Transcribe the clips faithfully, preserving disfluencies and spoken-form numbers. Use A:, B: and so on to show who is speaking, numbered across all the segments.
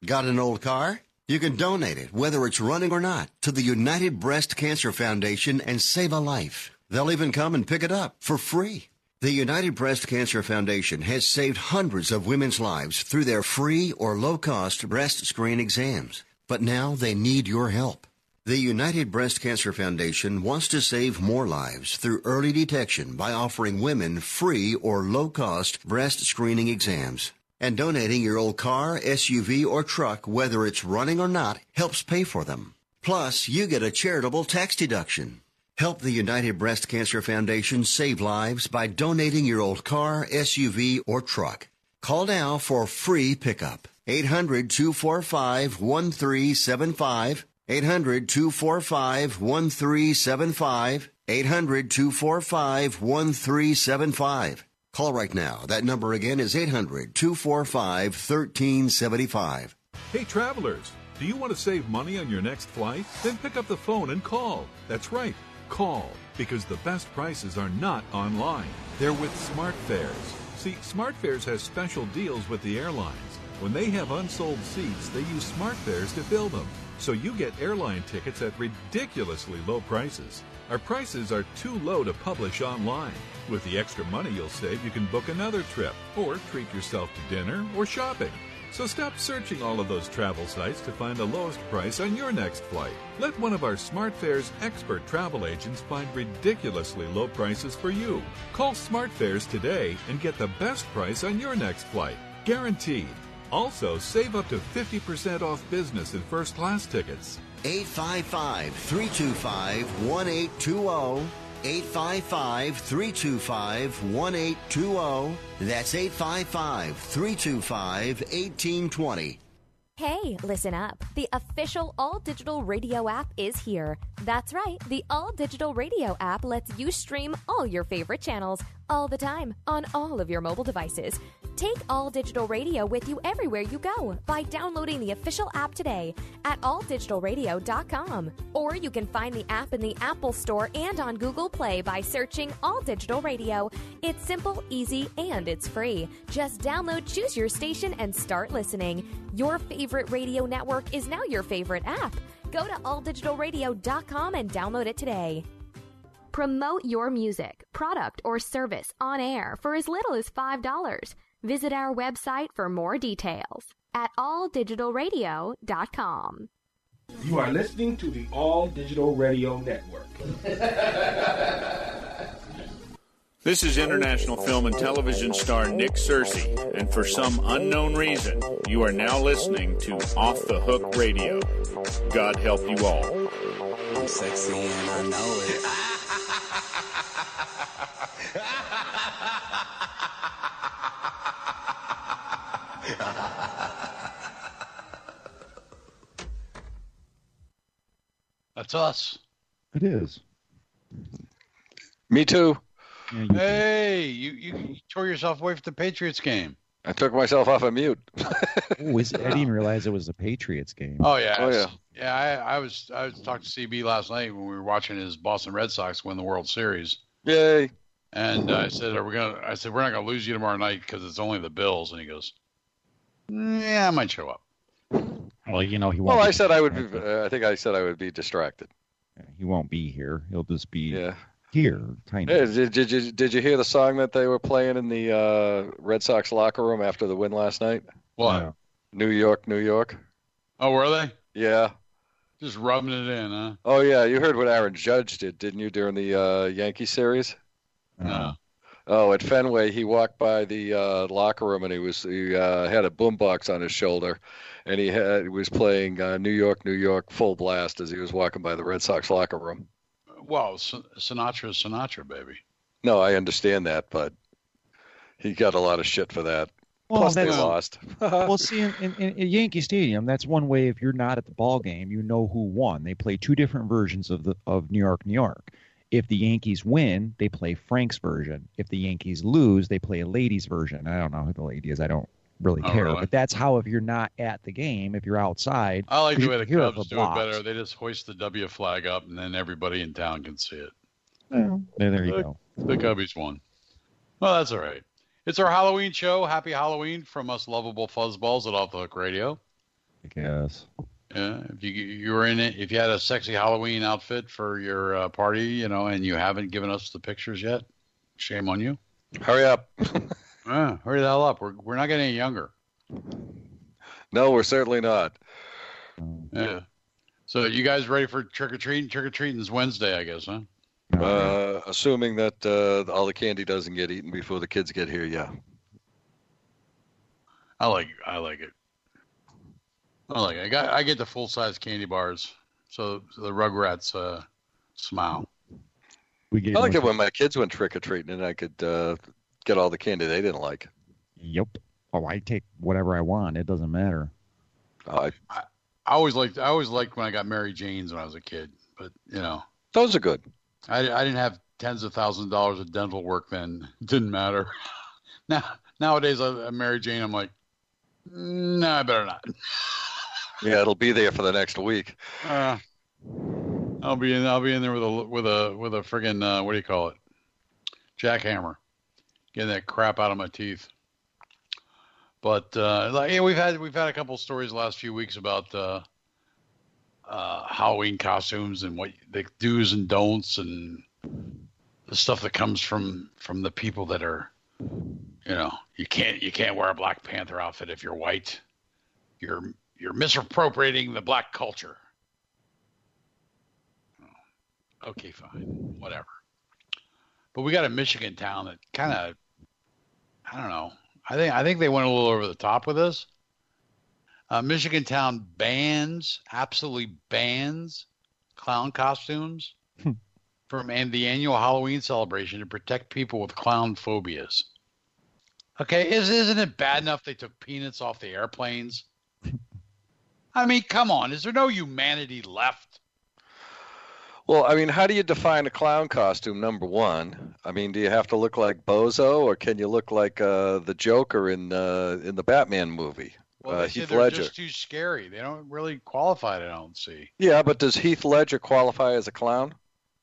A: Got an old car? You can donate it, whether it's running or not, to the United Breast Cancer Foundation and save a life. They'll even come and pick it up for free. The United Breast Cancer Foundation has saved hundreds of women's lives through their free or low-cost breast screen exams. But now they need your help. The United Breast Cancer Foundation wants to save more lives through early detection by offering women free or low-cost breast screening exams. And donating your old car, S U V, or truck, whether it's running or not, helps pay for them. Plus, you get a charitable tax deduction. Help the United Breast Cancer Foundation save lives by donating your old car, S U V, or truck. Call now for free pickup. eight hundred, two four five, one three seven five. eight hundred, two four five, one three seven five. eight hundred, two four five, one three seven five. Call right now. That number again is eight hundred, two four five, one three seven five.
B: Hey, travelers, do you want to save money on your next flight? Then pick up the phone and call. That's right, call, because the best prices are not online. They're with SmartFares. See, SmartFares has special deals with the airlines. When they have unsold seats, they use SmartFares to fill them. So you get airline tickets at ridiculously low prices. Our prices are too low to publish online. With the extra money you'll save, you can book another trip or treat yourself to dinner or shopping. So stop searching all of those travel sites to find the lowest price on your next flight. Let one of our SmartFares expert travel agents find ridiculously low prices for you. Call SmartFares today and get the best price on your next flight. Guaranteed. Also, save up to fifty percent off business and first class tickets.
A: eight five five, three two five, one eight two zero. eight five five, three two five, one eight two zero. That's eight five five, three two five, one eight two zero.
C: Hey, listen up. The official All Digital Radio app is here. That's right. The All Digital Radio app lets you stream all your favorite channels all the time on all of your mobile devices. Take All Digital Radio with you everywhere you go by downloading the official app today at all digital radio dot com. Or you can find the app in the Apple Store and on Google Play by searching All Digital Radio. It's simple, easy, and it's free. Just download, choose your station, and start listening. Your favorite radio network is now your favorite app. Go to all digital radio dot com and download it today. Promote your music, product, or service on air for as little as five dollars. Visit our website for more details at all digital radio dot com.
D: You are listening to the All Digital Radio Network.
E: This is international film and television star Nick Searcy, and for some unknown reason, you are now listening to Off the Hook Radio. God help you all.
F: I'm sexy and I know it.
G: That's us.
H: It is.
I: Me too.
H: Yeah, you
G: Hey, you, you, you tore yourself away from the Patriots game.
I: I took myself off of mute.
H: oh, is, I didn't even realize it was a Patriots game.
G: Oh yeah,
I: Oh, yeah.
G: yeah. I, I was I was talking to C B last night when we were watching his Boston Red Sox win the World Series,
I: Yay.
G: and uh, I said, "Are we gonna?" I said, "We're not gonna lose you tomorrow night because it's only the Bills." And he goes, "Yeah, I might show up."
H: Well, you know he won't.
I: Well,
H: be
I: I said I would be,
H: distracted.
I: uh, I think I said I would be distracted.
H: He won't be here. He'll just be
I: Yeah.
H: here. Tiny.
I: Hey, did, did, you, did you hear the song that they were playing in the uh, Red Sox locker room after the win last night?
G: What?
H: Yeah.
I: New York, New York.
G: Oh, were they
I: Yeah.
G: just rubbing it in? Huh?
I: Oh, yeah. You heard what Aaron Judge did, didn't you, during the uh, Yankee series?
G: No.
I: Oh, at Fenway, he walked by the uh, locker room and he was he uh, had a boombox on his shoulder, and he had he was playing uh, New York, New York full blast as he was walking by the Red Sox locker room.
G: Well, Sin- Sinatra is Sinatra, baby.
I: No, I understand that, but he got a lot of shit for that.
H: Well,
I: Plus, they
H: that's-
I: lost.
H: well, see, in, in, in Yankee Stadium, that's one way. If you're not at the ball game, you know who won. They play two different versions of the of New York, New York. If the Yankees win, they play Frank's version. If the Yankees lose, they play a ladies' version. I don't know who the lady is. I don't really
G: Oh,
H: care.
G: really?
H: But that's how, if you're not at the game, if you're outside,
G: I like the
H: you
G: way the
H: hear
G: Cubs
H: the
G: do it
H: blocks.
G: better. They just hoist the W flag up, and then everybody in town can see it.
H: Well, there, there you
G: the,
H: go.
G: The Cubbies won. Well, that's all right. It's our Halloween show. Happy Halloween from us lovable fuzzballs at Off the Hook Radio.
H: I guess.
G: Yeah, if you you were in it, if you had a sexy Halloween outfit for your uh, party, you know, and you haven't given us the pictures yet, shame on you.
I: Hurry up.
G: uh, hurry the hell up. We're we're not getting any younger.
I: No, we're certainly not.
G: Yeah. So you guys ready for trick or treating? Trick or treating is Wednesday, I guess, huh?
I: Uh, assuming that uh, all the candy doesn't get eaten before the kids get here, yeah.
G: I like I like it. I like it. I got I get the full size candy bars, so, so the Rugrats uh, smile.
H: We get
I: I like it when my kids went trick or treating and I could uh, get all the candy they didn't like.
H: Yep. Oh, I take whatever I want. It doesn't matter.
I: Uh,
G: I, I always liked I always liked when I got Mary Jane's when I was a kid, but you know
I: those are good.
G: I, I didn't have tens of thousands of dollars of dental work then. It didn't matter. Now nowadays I, I'm Mary Jane. I'm like, no, I better not.
I: Yeah, it'll be there for the next week.
G: Uh, I'll be in. I'll be in there with a with a with a friggin' uh, what do you call it? Jackhammer, getting that crap out of my teeth. But uh, like, yeah, we've had we've had a couple stories the last few weeks about uh, uh, Halloween costumes and what the do's and don'ts and the stuff that comes from from the people that are, you know, you can't you can't wear a Black Panther outfit if you're white. You're You're misappropriating the black culture. Okay, fine, whatever. But we got a Michigan town that kind of, I don't know. I think I think they went a little over the top with this. Uh, Michigan town bans, absolutely bans, clown costumes from and the annual Halloween celebration to protect people with clown phobias. Okay, is, isn't it bad enough they took peanuts off the airplanes? I mean, come on. Is there no humanity left?
I: Well, I mean, how do you define a clown costume, number one? I mean, do you have to look like Bozo, or can you look like uh, the Joker in uh, in the Batman movie?
G: Well,
I: uh,
G: they
I: Heath
G: say they're
I: Ledger.
G: just too scary. They don't really qualify, I don't see.
I: Yeah, but does Heath Ledger qualify as a clown?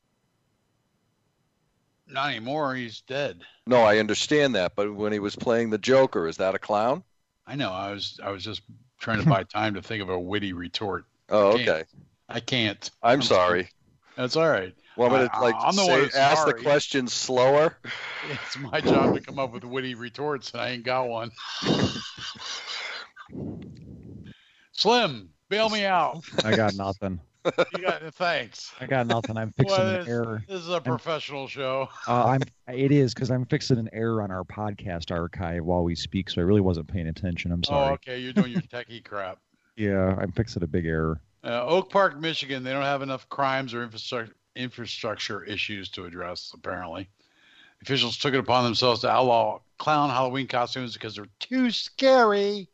G: Not anymore. He's dead.
I: No, I understand that, but when he was playing the Joker, is that a clown?
G: I know. I was I was just trying to buy time to think of a witty retort.
I: Oh,
G: I can't.
I: okay.
G: I can't.
I: I'm,
G: I'm
I: sorry.
G: That's all right.
I: Well, I'm
G: I-
I: gonna like
G: I'm the
I: say,
G: one who's
I: ask the
G: sorry.
I: question slower.
G: It's my job to come up with witty retorts, and I ain't got one. Slim, bail me out.
H: I got nothing.
G: You got thanks.
H: I got nothing. I'm fixing
G: Well,
H: an
G: this,
H: error.
G: this is a professional show.
H: Uh, I'm. It is because I'm fixing an error on our podcast archive while we speak, so I really wasn't paying attention. I'm sorry.
G: Oh, okay. You're doing your techie crap.
H: Yeah, I'm fixing a big error.
G: Uh, Oak Park, Michigan, they don't have enough crimes or infrastructure infrastructure issues to address, apparently. Officials took it upon themselves to outlaw clown Halloween costumes because they're too scary.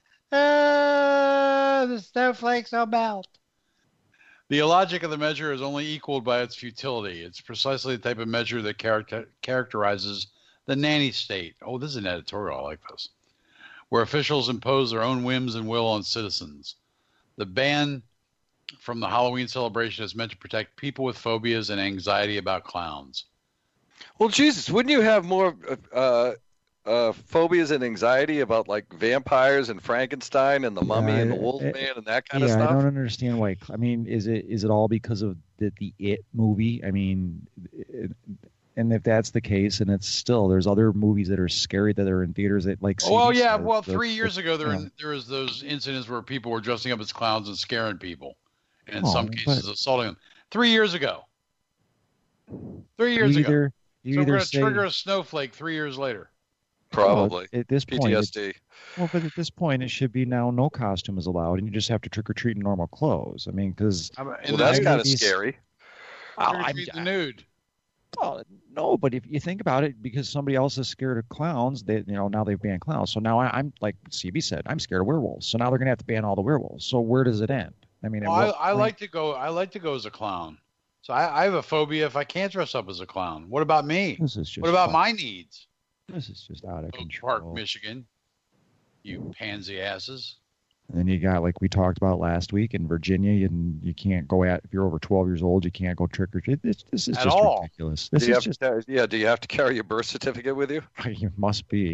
G: Ah, the snowflakes will melt. The illogic of the measure is only equaled by its futility. It's precisely the type of measure that character- characterizes the nanny state. Oh, this is an editorial. I like this. Where officials impose their own whims and will on citizens. The ban from the Halloween celebration is meant to protect people with phobias and anxiety about clowns.
I: Well, Jesus, wouldn't you have more uh, uh, phobias and anxiety about like vampires and Frankenstein and the Mummy and the
H: Yeah,
I: Wolfman
H: it-
I: and that kind
H: yeah,
I: of stuff?
H: I don't understand why. I mean, is it is it all because of the the It movie? I mean, it, and if that's the case, and it's still there's other movies that are scary that are in theaters that like.
G: Oh, well,
H: C D
G: yeah.
H: says,
G: Well,
H: the-
G: three years
H: the-
G: ago, there
H: you
G: were,
H: know.
G: there was those incidents where people were dressing up as clowns and scaring people, and in
H: Oh,
G: some
H: but-
G: cases assaulting them. Three years ago. Three years
H: you
G: ago.
H: either, You
G: So we're
H: either
G: going to
H: say,
G: trigger a snowflake three years later.
I: Probably.
H: Well, at this point,
I: P T S
H: it's-
I: D.
H: Well, but at this point, it should be now no costume is allowed, and you just have to trick or treat in normal clothes. I mean, because
G: In
I: Well,
G: the
I: that's
G: nude.
I: kind of
H: these-
I: scary.
H: Oh,
G: Trick or
H: I'm-
G: treat the nude.
H: well, no, but if you think about it, because somebody else is scared of clowns, they you know now they've banned clowns. So now I, I'm like C B said, I'm scared of werewolves. So now they're gonna have to ban all the werewolves. So where does it end? I mean,
G: Well,
H: at
G: I,
H: what
G: I
H: point-
G: like to go. I like to go as a clown. So I, I have a phobia if I can't dress up as a clown. What about me?
H: This is just
G: What about
H: fun.
G: my needs?
H: This is just out of
G: Oak
H: control.
G: Park, Michigan. You pansy asses.
H: And then you got like we talked about last week in Virginia, and you can't go at if you're over twelve years old, you can't go trick or treat. This, this is
G: At
H: just
G: all.
H: ridiculous.
I: Do
H: This
I: you
H: is
I: have
H: just
I: to, yeah, do you have to carry your birth certificate with you?
H: you must be.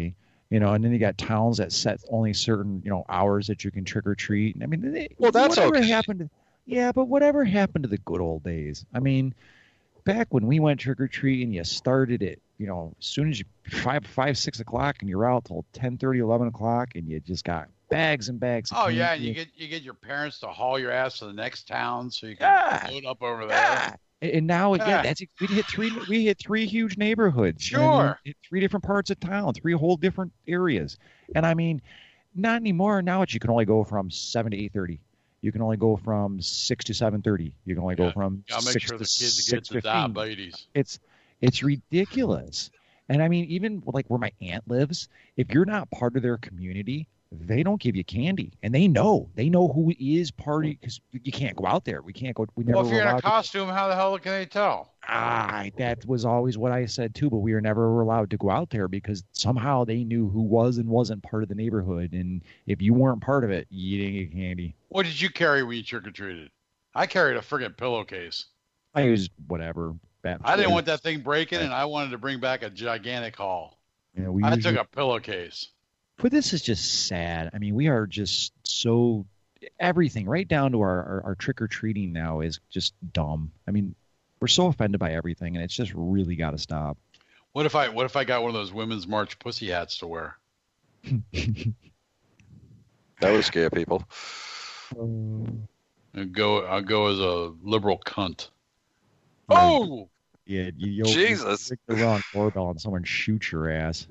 H: You know, and then you got towns that set only certain, you know, hours that you can trick or treat. I mean, they,
I: well, that's
H: whatever
I: okay.
H: happened to, yeah, but whatever happened to the good old days? I mean, back when we went trick or treating, you started at, you know, as soon as you five, five, six o'clock, and you're out till ten thirty, eleven o'clock, and you just got bags and bags. Of
G: oh yeah, and
H: candy.
G: you get you get your parents to haul your ass to the next town so you can
H: Yeah.
G: load up over there.
H: Yeah. And now again,
G: Yeah.
H: that's we hit three. We hit three huge neighborhoods.
G: Sure.
H: I mean, in three different parts of town, three whole different areas. And I mean, not anymore. Now it's you can only go from seven to eight thirty. You can only go from six to seven thirty. You can only go
G: Yeah.
H: from
G: Gotta make
H: six
G: sure
H: to
G: the kids get
H: six
G: the
H: fifteen.
G: diabetes.
H: It's it's ridiculous. And I mean, even like where my aunt lives, if you're not part of their community, they don't give you candy, and they know they know who is party because you can't go out there. We can't go. We never.
G: Well, if
H: were
G: you're in a
H: allowed to-
G: costume, how the hell can they tell?
H: Ah, that was always what I said too. But we were never allowed to go out there because somehow they knew who was and wasn't part of the neighborhood, and if you weren't part of it, you didn't get candy.
G: What did you carry when you trick or treated? I carried a friggin' pillowcase.
H: I used whatever. Bat
G: I didn't
H: toys.
G: want that thing breaking, and I wanted to bring back a gigantic haul.
H: You know, we
G: I
H: usually-
G: took a pillowcase.
H: But this is just sad. I mean, we are just so everything, right down to our, our, our trick or treating now is just dumb. I mean, we're so offended by everything, and it's just really got to stop.
G: What if I what if I got one of those women's march pussy hats to wear?
I: That would scare people.
G: And go I'll go as a liberal cunt. Oh,
H: Yeah, you, you'll,
I: Jesus.
H: you click the wrong doorbell and someone shoots your ass.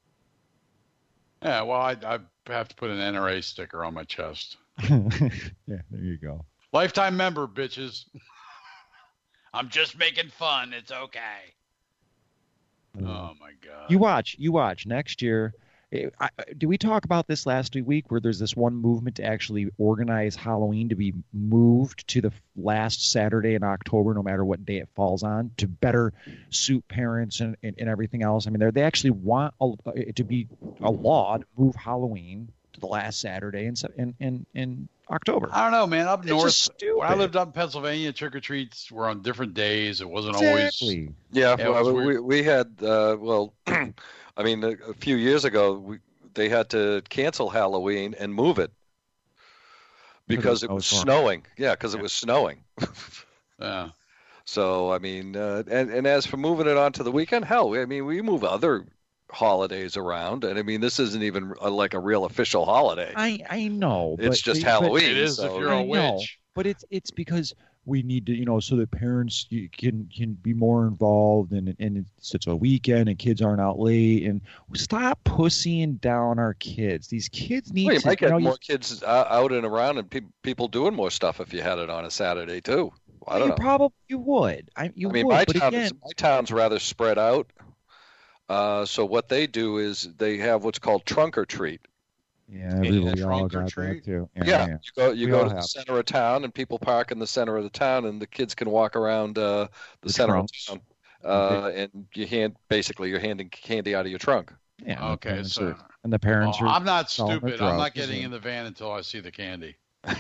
G: yeah. Well, I I have to put an N R A sticker on my chest.
H: Yeah, there you go.
G: Lifetime member, bitches. I'm just making fun. It's okay. Oh my god.
H: You watch, you watch next year. eh, I, did we talk about this last week where there's this one movement to actually organize Halloween to be moved to the last Saturday in October, no matter what day it falls on, to better suit parents and, and, and everything else? I mean, they they actually want a, it to be a law to move Halloween to the last Saturday in Sep- in in, in October.
G: I don't know, man. Up
H: It's
G: north,
H: just stupid.
G: when I lived up in Pennsylvania, trick or treats were on different days. It wasn't
H: Exactly.
I: Yeah,
G: Yeah, it
I: well,
G: was
I: we
G: weird.
I: we had uh, well, I mean, a, a few years ago, we, they had to cancel Halloween and move it because it
H: oh,
I: was
H: it's wrong.
I: snowing. Yeah, because it was snowing.
G: always. Yeah.
I: So I mean, uh, and and as for moving it on to the weekend, hell, I mean, we move other holidays around, and I mean, this isn't even a, like a real official holiday.
H: I I know.
I: It's
H: but,
I: just
H: but-
I: Halloween.
G: It is
I: so-
G: if you're
H: I
G: a
H: know,
G: witch.
H: but it's it's because we need to, you know, so that parents you can can be more involved, and and it's, it's a weekend and kids aren't out late, and stop pussying down our kids. These kids need
I: Well, you
H: to.
I: might get
H: you know, you-
I: more kids uh, out and around, and pe- people doing more stuff if you had it on a Saturday too. I don't
H: you
I: know.
H: probably you would. I you
I: I mean,
H: would,
I: my
H: but
I: town
H: again,
I: is, my town's rather spread out. Uh, so what they do is they have what's called trunk or treat.
H: yeah,
G: Yeah,
H: we all
G: trunk or
H: got
G: treat.
H: that too.
I: Yeah,
H: Yeah,
I: you go you
H: We
I: go
H: all
I: to the
H: have.
I: center of town, and people park in the center of the town, and the kids can walk around uh, the,
H: The
I: center
H: trunks.
I: of town, uh, and you hand basically you're handing candy out of your trunk.
H: yeah. and the
G: Okay,
H: parents
G: so
H: are- and the parents
G: Oh,
H: are.
G: I'm not
H: selling their
G: stupid. I'm not
H: drugs
G: getting
H: and-
G: in the van until I see the candy.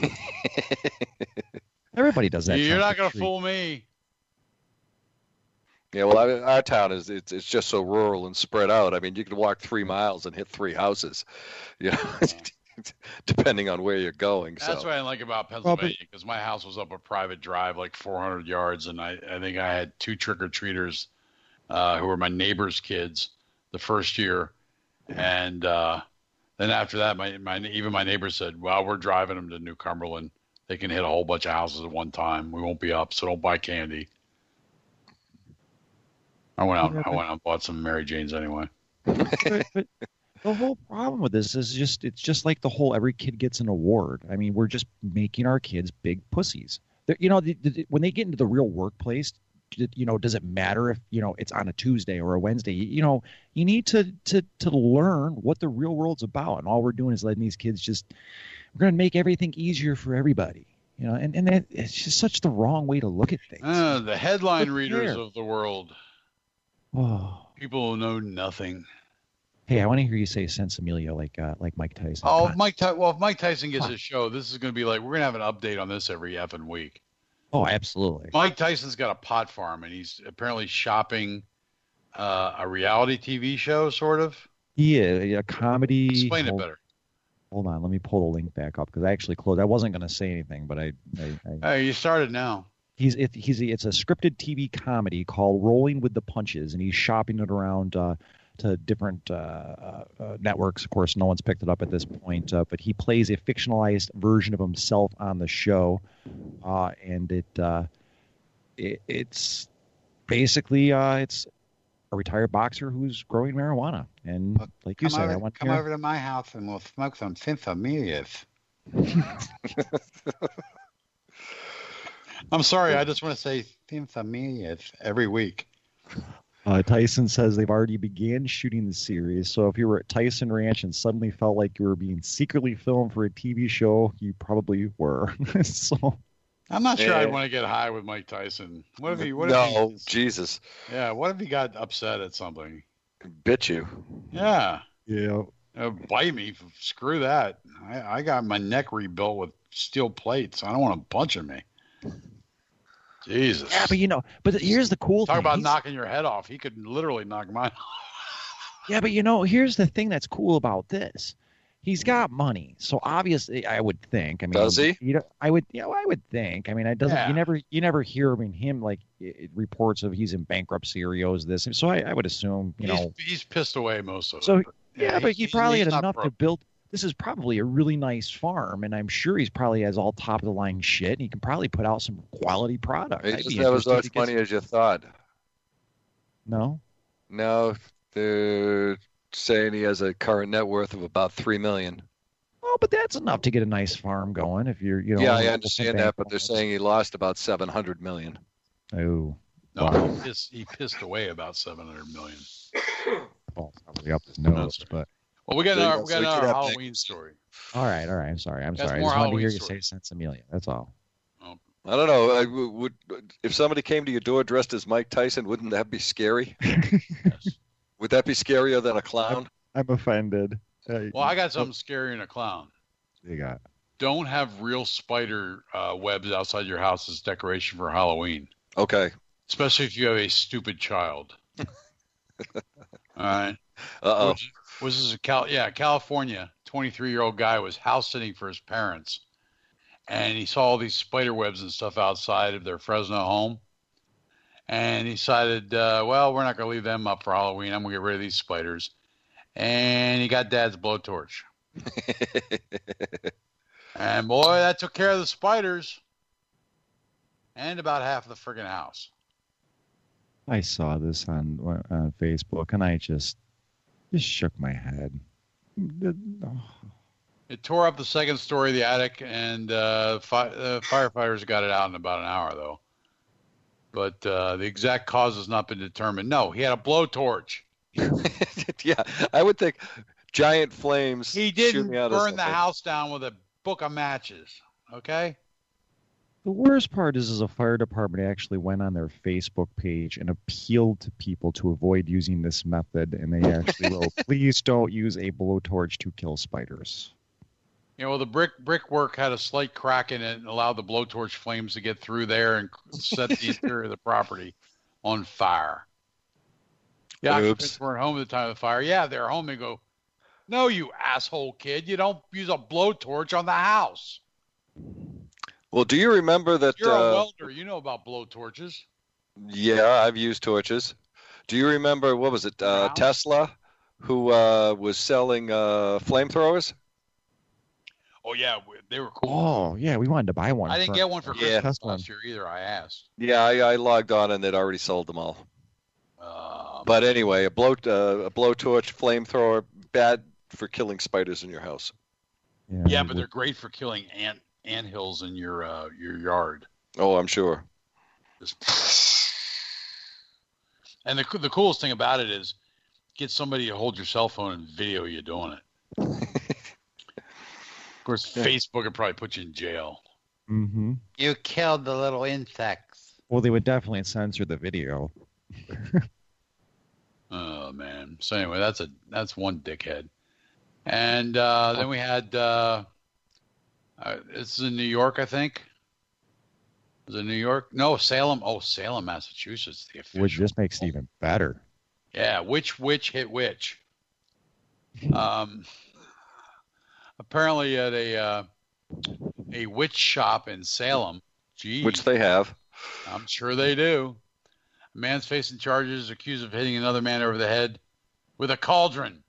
H: Everybody does that.
G: You're
H: trunk
G: not
H: or
G: going to
H: treat.
G: fool me.
I: Yeah, well, I, our town is it's it's just so rural and spread out. I mean, you could walk three miles and hit three houses, you know, depending on where you're going.
G: That's
I: so.
G: what I like about
H: Well, but-
G: Pennsylvania, because my house was up a private drive, like four hundred yards, and I, I think I had two trick or treaters uh, who were my neighbor's kids the first year, and uh, then after that, my, my even my neighbor said, "Well, we're driving them to New Cumberland. They can hit a whole bunch of houses at one time. We won't be up, so don't buy candy." I went out.
H: Yeah,
G: I
H: but-
G: went out and bought some Mary Janes anyway.
H: but, but the whole problem with this is just it's just like the whole every kid gets an award. I mean, we're just making our kids big pussies. They're, you know, the, the, when they get into the real workplace, you know, does it matter if you know it's on a Tuesday or a Wednesday? You, you know, you need to to to learn what the real world's about, and all we're doing is letting these kids just we're going to make everything easier for everybody. You know, and and that, it's just such the wrong way to look at things.
G: Uh, the headline
H: Who
G: readers
H: cares?
G: of the world,
H: Oh.
G: people who know nothing.
H: Hey, I want to hear you say Sensimilia like uh, like Mike Tyson.
G: Oh,
H: Come
G: if
H: on.
G: Mike. Ty- well, if Mike Tyson gets his show, this is going to be like we're going to have an update on this every effing week.
H: Oh, absolutely.
G: Mike Tyson's got a pot farm, and he's apparently shopping uh, a reality T V show, sort of.
H: Yeah, a comedy.
G: Explain it
H: hold,
G: better.
H: Hold on, let me pull the link back up because I actually closed. I wasn't going to say anything, but I. I, I
G: Hey, you started now.
H: He's it, he's it's a scripted T V comedy called Rolling with the Punches, and he's shopping it around uh, to different uh, uh, uh, networks. Of course, no one's picked it up at this point, uh, but he plays a fictionalized version of himself on the show, uh, and it, uh, it it's basically uh, it's a retired boxer who's growing marijuana, and
J: Well,
H: like you
J: come
H: said,
J: over,
H: I want
J: come
H: to
J: over to my house and we'll smoke some Sinfamilias.
G: I'm sorry. I just want to say
J: Sinfamilias every week.
H: Uh, Tyson says they've already began shooting the series, so if you were at Tyson Ranch and suddenly felt like you were being secretly filmed for a T V show, you probably were. So
G: I'm not sure
I: Yeah.
G: I'd want to get high with Mike Tyson. What if he? What
I: no,
G: if
I: Jesus.
G: he? Yeah. What if he got upset at something?
I: Bit you.
G: Yeah.
H: yeah,
G: Uh, bite me. Screw that. I, I got my neck rebuilt with steel plates. I don't want him punching me. Jesus.
H: yeah, but you know, but here's the cool
G: Talk
H: thing.
G: about
H: He's-
G: knocking your head off. He could literally knock mine off.
H: Yeah, but you know, here's the thing that's cool about this. He's got money, so obviously, I would think. I mean,
I: Does he?
H: You know, I would. Yeah, I would think. I mean, it doesn't.
G: Yeah.
H: You never, you never hear. I mean, him like it, reports of he's in bankruptcy or he owes this. So I, I would assume, you
G: he's,
H: know.
G: he's pissed away most of
H: So
G: it.
H: yeah, but he
G: he's-
H: probably
G: he's
H: had
G: not
H: enough to
G: broke.
H: build. This is probably a really nice farm, and I'm sure he's probably has all top of the line shit. And he can probably put out some quality product.
I: He
H: I'd
I: doesn't
H: be
I: have as
H: interested
I: much
H: to get
I: money
H: some-
I: as you thought.
H: No.
I: No, they're saying he has a current net worth of about three million.
H: Oh, but that's enough to get a nice farm going. If you're, you know.
I: Yeah, I
H: almost
I: understand
H: a
I: that, but they're
H: bankroll.
I: saying he lost about seven hundred million.
H: Oh.
G: No,
H: Wow.
G: he, pissed, he pissed away about seven hundred million.
H: Well, probably up his nose, but
G: Well, we got
I: There you
G: our,
I: go.
G: we
I: So
G: got
I: we
G: our
I: could have
G: Halloween story.
H: all right, all right. I'm sorry. I'm
G: That's
H: sorry. I
G: more
H: just wanted to hear
G: Halloween
H: you say
G: stories.
H: Sense Amelia. That's all.
I: I don't know. I w- would if somebody came to your door dressed as Mike Tyson, wouldn't that be scary? Would that be scarier than a clown?
H: I'm offended. Uh,
G: Well, I got something scarier than a clown.
H: You got.
G: Don't have real spider uh, webs outside your house as decoration for Halloween,
I: Okay.
G: especially if you have a stupid child. All right.
I: Uh-oh.
G: Which, was this a Cal? Yeah, California. twenty-three-year-old guy was house sitting for his parents, and he saw all these spider webs and stuff outside of their Fresno home, and he decided, uh, well, we're not going to leave them up for Halloween. I'm going to get rid of these spiders, and he got Dad's blowtorch. And boy, that took care of the spiders and about half of the friggin' house.
H: I saw this on on Facebook, and I just just shook my head. Oh,
G: It tore up the second story of the attic, and uh, fi- uh, firefighters got it out in about an hour, though. But uh, the exact cause has not been determined. No, he had a blowtorch.
I: Yeah, I would think giant flames.
G: He
I: shooting
G: didn't
I: out of
G: burn the
I: something.
G: house down with a book of matches. Okay?
H: The worst part is, is a fire department actually went on their Facebook page and appealed to people to avoid using this method, and they actually wrote, "Please don't use a blowtorch to kill spiders."
G: You know, the brick brickwork had a slight crack in it and allowed the blowtorch flames to get through there and set the interior of the property on fire. The occupants
I: Oops.
G: weren't home at the time of the fire. Yeah, they're home. They go, "No, you asshole kid, you don't use a blowtorch on the house.
I: Well, do you remember that?
G: You're a
I: uh,
G: welder. You know about blowtorches."
I: Yeah, I've used torches. Do you remember, what was it, uh,
G: Brown?
I: Tesla, who uh, was selling uh, flamethrowers?
G: Oh yeah, we- they were cool.
H: Oh yeah, we wanted to buy one.
G: I didn't
H: for-
G: get one for
I: Yeah.
G: Christmas last year either. I asked.
I: Yeah, I, I logged on and they'd already sold them all.
G: Um,
I: But anyway, a blow uh, a blowtorch, flamethrower, bad for killing spiders in your house.
H: Yeah,
G: yeah,
H: we-
G: but they're great for killing ant ant hills in your uh, your yard.
I: Oh, I'm sure.
G: Just- And the the coolest thing about it is, get somebody to hold your cell phone and video you doing it. Of course, Facebook would probably put you in jail.
H: Mhm.
J: You killed the little insects.
H: Well, they would definitely censor the video.
G: Oh man. So anyway, that's a that's one dickhead. And uh, then we had uh, uh, this is in New York, I think. Is it New York? No, Salem. Oh, Salem, Massachusetts. The official.
H: Which just makes it even better.
G: Yeah, which witch hit which? Um, apparently at a uh, a witch shop in Salem, geez,
I: Which they have.
G: I'm sure they do. A man's facing charges accused of hitting another man over the head with a cauldron.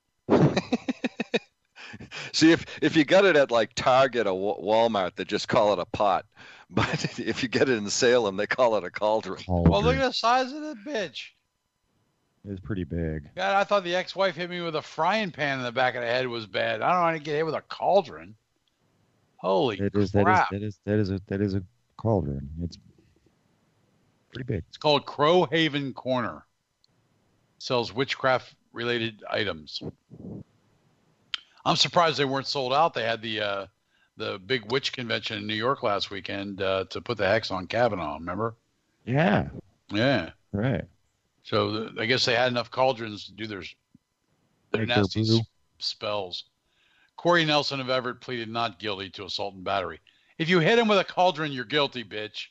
I: See, if if you got it at like Target or Wa- Walmart, they just call it a pot. But if you get it in Salem, they call it a cauldron.
H: Cauldron.
G: Well, look at the size of the bitch.
H: It's pretty big.
G: God, I thought the ex-wife hit me with a frying pan in the back of the head was bad. I don't want to get hit with a cauldron. Holy
H: It is that is
G: crap.
H: that is that is a that is a cauldron. It's pretty big.
G: It's called Crowhaven Corner. Sells witchcraft-related items. I'm surprised they weren't sold out. They had the uh, the big witch convention in New York last weekend uh, to put the hex on Kavanaugh, remember?
H: Yeah.
G: Yeah.
H: Right.
G: So the, I guess they had enough cauldrons to do their, their
H: Make their
G: nasty
H: brew.
G: s- spells. Corey Nelson of Everett pleaded not guilty to assault and battery. If you hit him with a cauldron, you're guilty, bitch.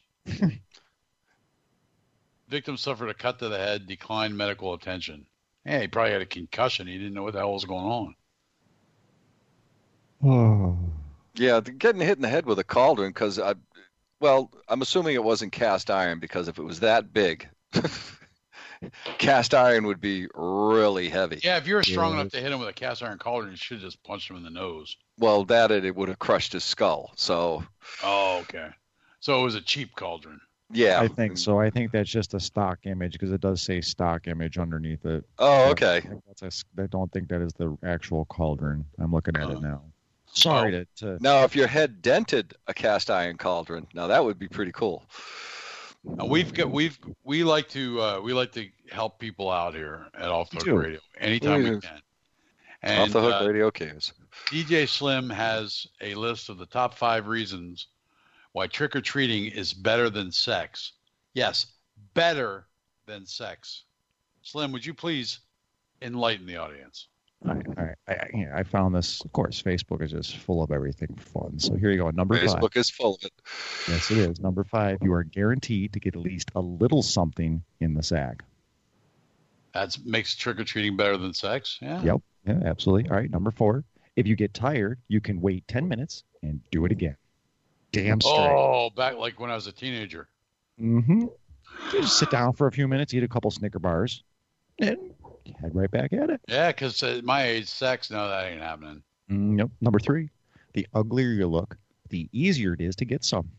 G: Victim suffered a cut to the head, declined medical attention. Yeah, he probably had a concussion. He didn't know what the hell was going on.
H: Oh.
I: Yeah, the- getting hit in the head with a cauldron because I, well, I'm assuming it wasn't cast iron because if it was that big, cast iron would be really heavy.
G: Yeah, if you were strong
H: Yeah.
G: enough to hit him with a cast iron cauldron, you should have just punched him in the nose.
I: Well, that it, it would have crushed his skull. So
G: Oh, okay. So it was a cheap cauldron.
I: yeah,
H: I think so. I think that's just a stock image because it does say stock image underneath it.
I: Oh,
H: I
I: okay.
H: think that's a s- I don't think that is the actual cauldron. I'm looking at
G: Oh.
H: it now. Sorry to, to
I: Now, if your head dented a cast iron cauldron, now that would be pretty cool.
G: Now, we've got we've we like to uh, we like to help people out here at Off the
H: We
G: Hook
H: do.
G: Radio anytime
I: We
G: we
I: do.
G: can.
I: Off
G: And
I: the hook
G: uh,
I: radio cares.
G: D J Slim has a list of the top five reasons why trick or treating is better than sex. Yes, better than sex. Slim, would you please enlighten the audience?
H: All right, all right. I, I, yeah, I found this. Of course, Facebook is just full of everything fun. So here you go. Number five.
I: Facebook is full of it.
H: Yes, it is. Number five. You are guaranteed to get at least a little something in the sack.
G: That makes trick or treating better than sex. Yeah.
H: Yep. Yeah, absolutely. All right. Number four. If you get tired, you can wait ten minutes and do it again. Damn straight.
G: Oh, back like when I was a teenager.
H: Mm-hmm. Just sit down for a few minutes, eat a couple Snicker bars, and head right back at it.
G: Yeah, because at my age, sex, no, that ain't happening.
H: Mm, Nope. Number three. The uglier you look, the easier it is to get some.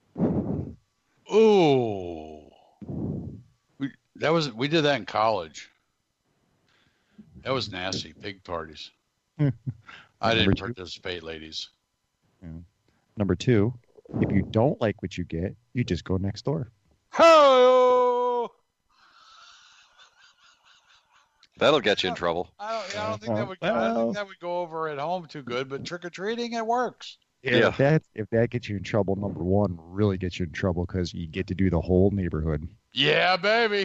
G: Ooh. We that was we did that in college. That was nasty. Pig parties. I
H: Number
G: didn't
H: two.
G: participate, ladies.
H: Number two. If you don't like what you get, you just go next door.
G: Oh,
I: That'll get you in trouble.
G: I don't, I don't think that would. I don't
H: Well.
G: think that would go over at home too good. But trick or treating, it works.
I: Yeah.
H: If that if that gets you in trouble, number one really gets you in trouble because you get to do the whole neighborhood.
G: Yeah, baby.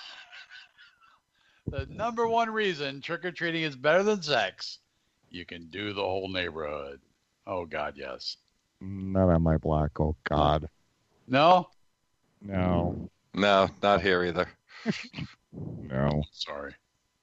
G: The number one reason trick or treating is better than sex, you can do the whole neighborhood. Oh God, yes.
H: Not on my block. Oh God,
G: No,
H: no,
I: No, not here either.
H: no,
G: sorry.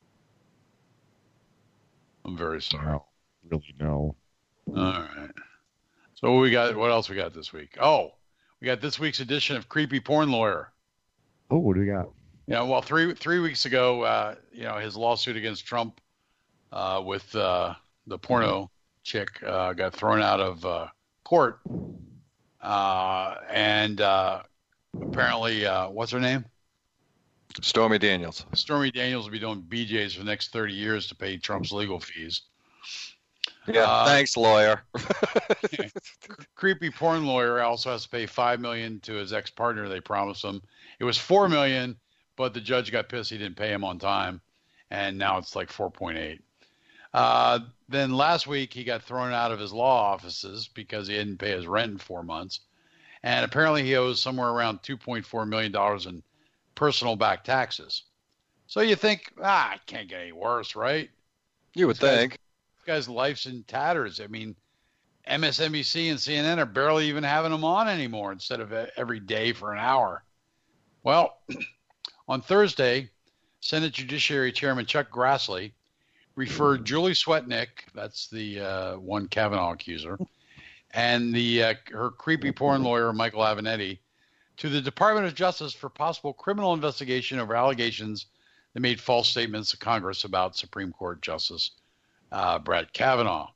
G: I'm very sorry.
H: no, really no.
G: All right. So what we got? What else we got this week? Oh, we got this week's edition of Creepy Porn Lawyer.
H: Oh, what do we got?
G: Yeah, well, three three weeks ago, uh, you know, his lawsuit against Trump uh, with uh, the porno chick uh, got thrown out of uh, court, uh, and uh, apparently, uh, what's her name?
I: Stormy Daniels.
G: Stormy Daniels will be doing B Js for the next thirty years to pay Trump's legal fees.
I: Yeah,
G: Uh,
I: thanks, lawyer.
G: Creepy porn lawyer also has to pay five million dollars to his ex-partner. They promised him it was four million dollars, but the judge got pissed he didn't pay him on time, and now it's like four point eight. Uh, then last week he got thrown out of his law offices because he didn't pay his rent in four months, and apparently he owes somewhere around two point four million dollars in personal back taxes. So you think, ah, it can't get any worse, right?
I: You would
G: This guy's-
I: think.
G: This guy's life's in tatters. I mean, M S N B C and C N N are barely even having him on anymore instead of every day for an hour. Well, on Thursday, Senate Judiciary Chairman Chuck Grassley referred Julie Swetnick, that's the uh, one Kavanaugh accuser, and the uh, her creepy porn lawyer, Michael Avenatti, to the Department of Justice for possible criminal investigation over allegations that made false statements to Congress about Supreme Court Justice uh, Brett Kavanaugh.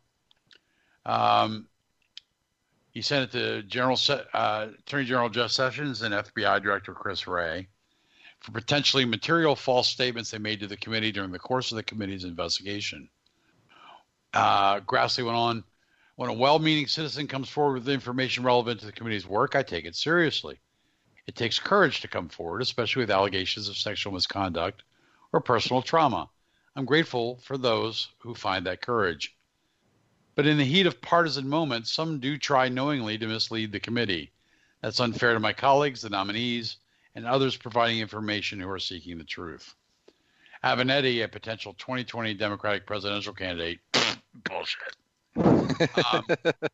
G: Um, he sent it to General uh, Attorney General Jeff Sessions and F B I Director Chris Wray for potentially material false statements they made to the committee during the course of the committee's investigation. Uh, Grassley went on, when a well-meaning citizen comes forward with information relevant to the committee's work, I take it seriously. It takes courage to come forward, especially with allegations of sexual misconduct or personal trauma. I'm grateful for those who find that courage. But in the heat of partisan moments, some do try knowingly to mislead the committee. That's unfair to my colleagues, the nominees, and others providing information who are seeking the truth. Avenatti, a potential twenty twenty Democratic presidential candidate, bullshit, um,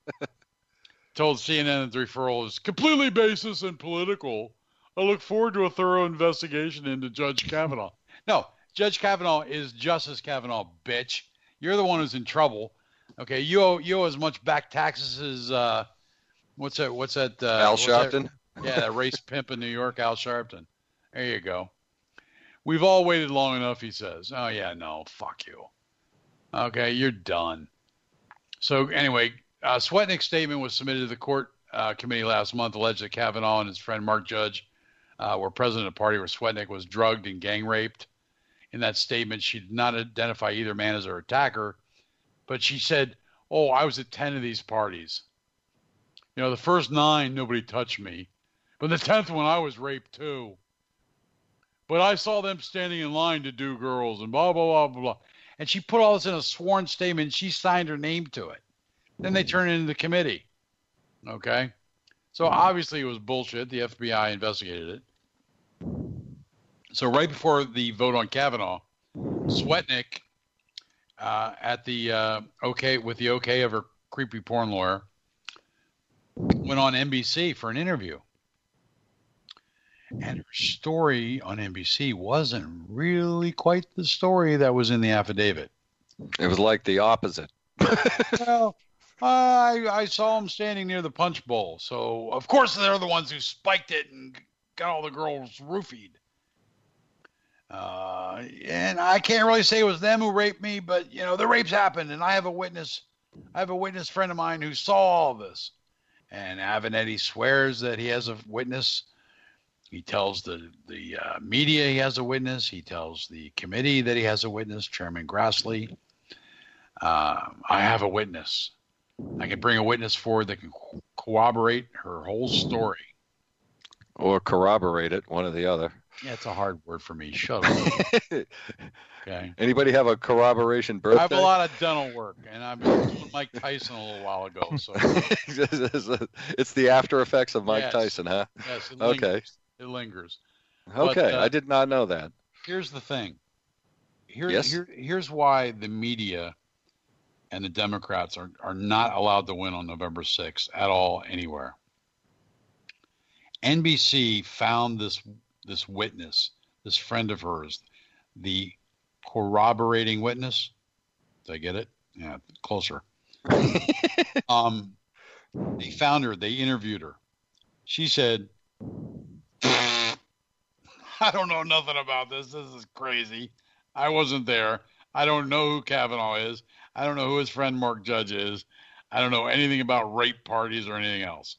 G: told C N N that the referral is completely baseless and political. I look forward to a thorough investigation into Judge Kavanaugh. No, Judge Kavanaugh is Justice Kavanaugh, bitch. You're the one who's in trouble. Okay, you owe you owe as much back taxes as uh, what's that? What's that? Uh,
I: Al
G: what's
I: Sharpton.
G: That? Yeah, that race pimp in New York, Al Sharpton. There you go. We've all waited long enough, he says. Oh yeah, no, fuck you. Okay, you're done. So anyway, uh, Swetnick's statement was submitted to the court uh, committee last month, alleged that Kavanaugh and his friend Mark Judge uh, were president of a party where Swetnick was drugged and gang raped. In that statement, she did not identify either man as her attacker, but she said, oh, I was at ten of these parties. You know, the first nine, nobody touched me. But the tenth one, I was raped too. But I saw them standing in line to do girls and blah, blah, blah, blah, blah. And she put all this in a sworn statement. She signed her name to it. Then they turned it into the committee. Okay? So obviously it was bullshit. The F B I investigated it. So right before the vote on Kavanaugh, Swetnick, uh, at the uh, okay with the okay of her creepy porn lawyer, went on N B C for an interview. And her story on N B C wasn't really quite the story that was in the affidavit.
I: It was like the opposite.
G: Well, I I saw him standing near the punch bowl, so of course they're the ones who spiked it and got all the girls roofied. Uh, and I can't really say it was them who raped me, but you know the rapes happened, and I have a witness. I have a witness friend of mine who saw all this. And Avenatti swears that he has a witness. He tells the the uh, media he has a witness. He tells the committee that he has a witness, Chairman Grassley. Uh, I have a witness. I can bring a witness forward that can co- corroborate her whole story.
I: Or corroborate it, one or the other.
G: Yeah, it's a hard word for me. Shut up. Okay.
I: Anybody have a corroboration birthday?
G: I have a lot of dental work, and I've been doing Mike Tyson a little while ago. So
I: it's the after effects of Mike
G: yes.
I: Tyson, huh?
G: Yes. It
I: okay.
G: Lingers. It lingers.
I: Okay,
G: but, uh,
I: I did not know that.
G: Here's the thing. Here,
I: yes?
G: here, here's why the media and the Democrats are, are not allowed to win on November sixth at all anywhere. N B C found this this witness, this friend of hers, the corroborating witness. Did I get it? Yeah, closer. um, they found her. They interviewed her. She said, I don't know nothing about this. This is crazy. I wasn't there. I don't know who Kavanaugh is. I don't know who his friend Mark Judge is. I don't know anything about rape parties or anything else.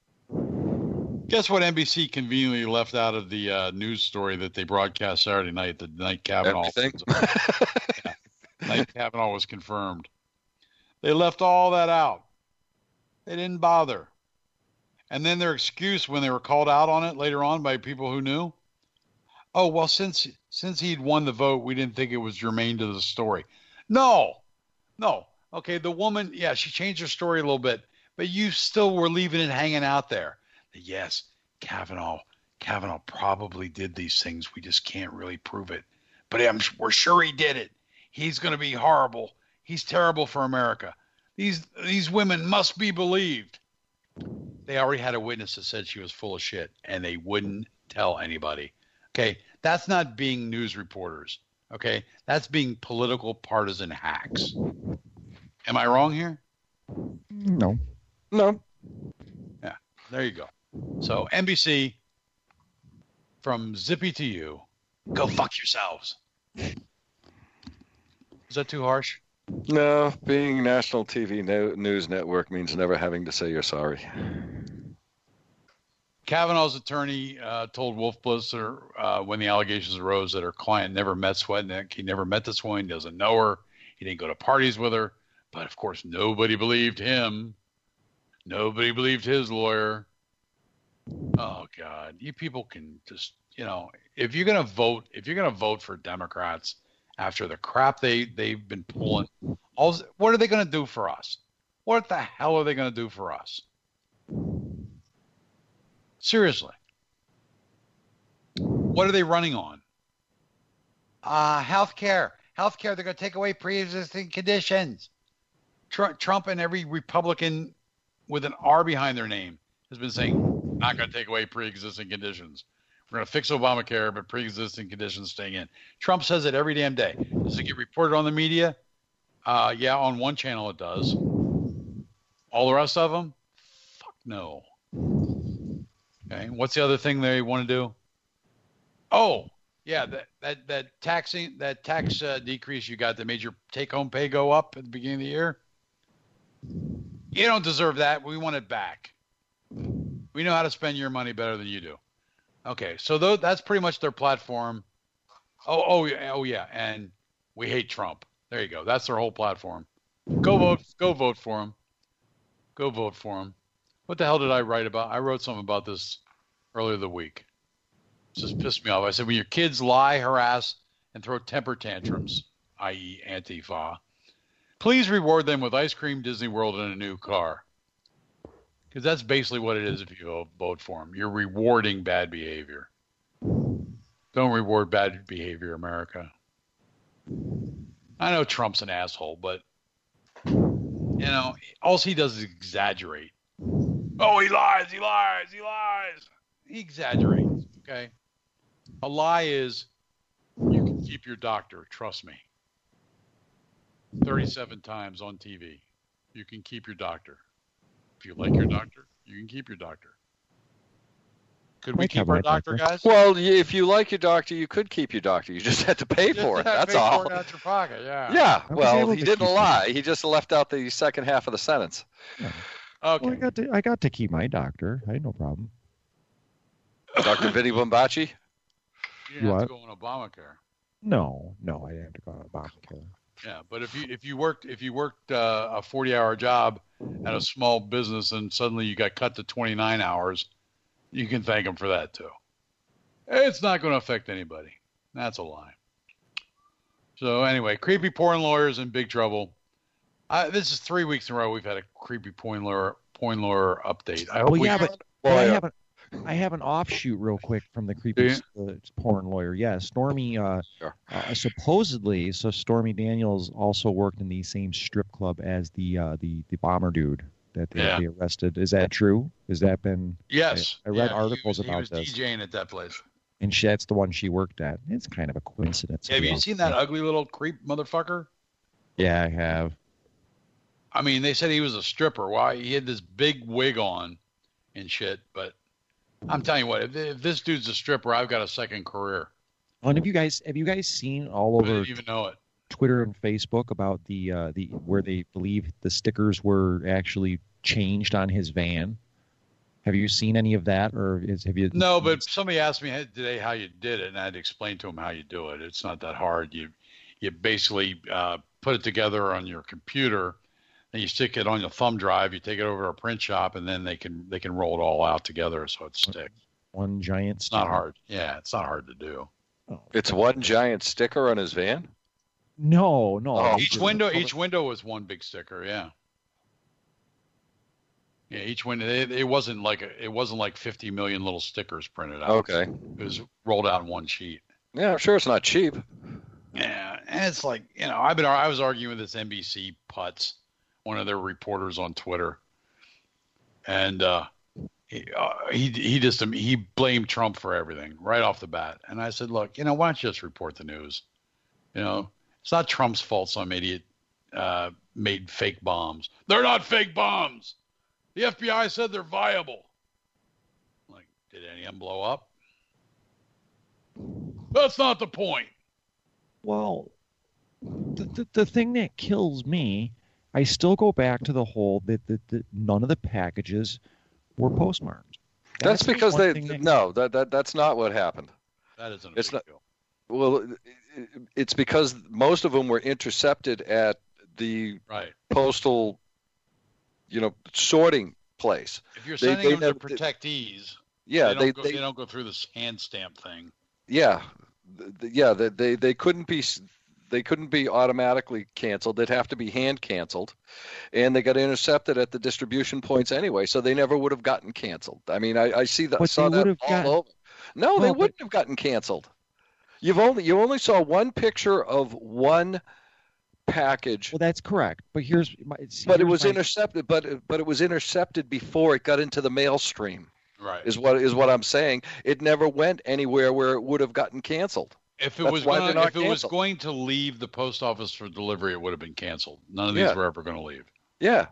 G: Guess what N B C conveniently left out of the uh, news story that they broadcast Saturday night, the night Kavanaugh, was, yeah, night Kavanaugh was confirmed. They left all that out. They didn't bother. And then their excuse when they were called out on it later on by people who knew, oh, well, since since he'd won the vote, we didn't think it was germane to the story. No, no. Okay, the woman, yeah, she changed her story a little bit, but you still were leaving it hanging out there. Yes, Kavanaugh, Kavanaugh probably did these things. We just can't really prove it. But I'm, we're sure he did it. He's going to be horrible. He's terrible for America. These these women must be believed. They already had a witness that said she was full of shit, and they wouldn't tell anybody. Okay, that's not being news reporters. Okay, that's being political partisan hacks. Am I wrong here?
H: No.
I: No.
G: Yeah, there you go. So N B C, from Zippy to you, go fuck yourselves. Is that too harsh?
I: No, being national T V no, news network means never having to say you're sorry.
G: Kavanaugh's attorney uh, told Wolf Blitzer uh, when the allegations arose that her client never met Swednick. He never met this woman. He doesn't know her. He didn't go to parties with her. But, of course, nobody believed him. Nobody believed his lawyer. Oh, God. You people can just, you know, if you're going to vote, if you're going to vote for Democrats after the crap they, they've been pulling, all, what are they going to do for us? What the hell are they going to do for us? Seriously. What are they running on?
J: Uh, healthcare. Healthcare, they're going to take away pre-existing conditions.
G: Trump, Trump and every Republican with an R behind their name has been saying, not going to take away pre-existing conditions. We're going to fix Obamacare, but pre-existing conditions staying in. Trump says it every damn day. Does it get reported on the media? Uh, yeah, on one channel it does. All the rest of them? Fuck no. Okay, what's the other thing they want to do? Oh, yeah, that that that taxing that tax uh, decrease you got that made your take-home pay go up at the beginning of the year. You don't deserve that. We want it back. We know how to spend your money better than you do. Okay, so th- that's pretty much their platform. Oh, oh, yeah, oh yeah, and we hate Trump. There you go. That's their whole platform. Go vote. Go vote for him. Go vote for him. What the hell did I write about? I wrote something about this earlier the week. It just pissed me off. I said, when your kids lie, harass, and throw temper tantrums, that is. Antifa, please reward them with ice cream, Disney World, and a new car. Because that's basically what it is if you vote for them. You're rewarding bad behavior. Don't reward bad behavior, America. I know Trump's an asshole, but, you know, all he does is exaggerate. Oh, he lies, he lies, he lies. He exaggerates, okay? A lie is, you can keep your doctor, trust me. thirty-seven times on T V. You can keep your doctor. If you like your doctor, you can keep your doctor. Could we keep our doctor, guys?
I: Well, if you like your doctor, you could keep your doctor. You just had to pay for it. That's all.
G: Pay for it out your pocket, yeah.
I: Yeah, well, he didn't lie. He just left out the second half of the sentence.
H: Yeah.
G: Okay.
H: Well, I got to I got to keep my doctor. I had no problem.
I: Doctor Vinny Bombachi?
G: You didn't have to go on Obamacare.
H: No, no, I didn't have to go on Obamacare.
G: Yeah, but if you if you worked if you worked uh, a forty hour job at a small business and suddenly you got cut to twenty-nine hours, you can thank them for that too. It's not going to affect anybody. That's a lie. So anyway, creepy porn lawyers in big trouble. I, this is three weeks in a row we've had a creepy porn lawyer porn lawyer update. I hope
H: well,
G: we
H: yeah,
G: can,
H: but, but I have a I have an offshoot real quick from the creepy uh, porn lawyer. Yeah, Stormy. Uh,
I: sure.
H: uh, supposedly, so Stormy Daniels also worked in the same strip club as the uh, the the bomber dude that they,
G: yeah.
H: they arrested. Is that true? Has that been?
G: Yes.
H: I, I read
G: yeah,
H: articles
G: he was,
H: about
G: he was
H: this.
G: DJing at that place.
H: And she, that's the one she worked at. It's kind of a coincidence.
G: Have you seen that ugly little creep motherfucker?
H: Yeah, I have.
G: I mean, they said he was a stripper. Why? He had this big wig on and shit. But I'm telling you what, if, if this dude's a stripper, I've got a second career.
H: Well, and have you guys have you guys seen all
G: I
H: over
G: didn't even know it.
H: Twitter and Facebook about the uh, the where they believe the stickers were actually changed on his van? Have you seen any of that, or is, have you?
G: No, but somebody asked me today how you did it, and I had to explain to them how you do it. It's not that hard. You you basically uh, put it together on your computer, and you stick it on your thumb drive. You take it over to a print shop, and then they can they can roll it all out together so it sticks.
H: One giant.
G: It's not hard. Yeah, it's not hard to do.
H: Oh.
I: It's one giant sticker on his van?
H: No, no.
I: Oh.
G: Each window, each window was one big sticker. Yeah. Yeah, each window. It, it wasn't like a, it wasn't like fifty million little stickers printed out.
I: Okay.
G: It was rolled out in one sheet.
I: Yeah, I'm sure it's not cheap.
G: Yeah, and it's like, you know, I've been I was arguing with this N B C putz, one of their reporters on Twitter, and uh, he, uh, he he just he blamed Trump for everything right off the bat. And I said, look, you know, why don't you just report the news? You know, it's not Trump's fault some idiot uh, made fake bombs. They're not fake bombs. The F B I said they're viable. Like, did any of them blow up? That's not the point.
H: Well, the, the, the thing that kills me, I still go back to the whole that, that, that none of the packages were postmarked.
I: That's, that's because they
H: that...
I: no, that, that that's not what happened.
G: That isn't.
I: It's not. Deal. Well, it's because most of them were intercepted at the
G: right.
I: postal, you know, sorting place.
G: If you're sending they, they them to protectees,
I: yeah,
G: they don't,
I: they,
G: go,
I: they,
G: they don't go through this hand stamp thing.
I: Yeah, yeah, they, they they couldn't be they couldn't be automatically canceled. They'd have to be hand canceled, and they got intercepted at the distribution points anyway, so they never would have gotten canceled. I mean, I, I see that
H: but
I: saw that all
H: gotten...
I: over. No,
H: well,
I: they wouldn't
H: but...
I: have gotten canceled. You've only you only saw one picture of one package.
H: Well, that's correct. But here's my. See,
I: but
H: here's
I: it was
H: my...
I: intercepted. But but it was intercepted before it got into the mail stream.
G: Right.
I: Is what is what I'm saying. It never went anywhere where it would have gotten canceled.
G: If it
I: That's
G: was
I: why
G: gonna,
I: they're not
G: if it was
I: canceled.
G: going to leave the post office for delivery, it would have been canceled. None of these
I: Yeah.
G: were ever going to leave.
I: Yeah.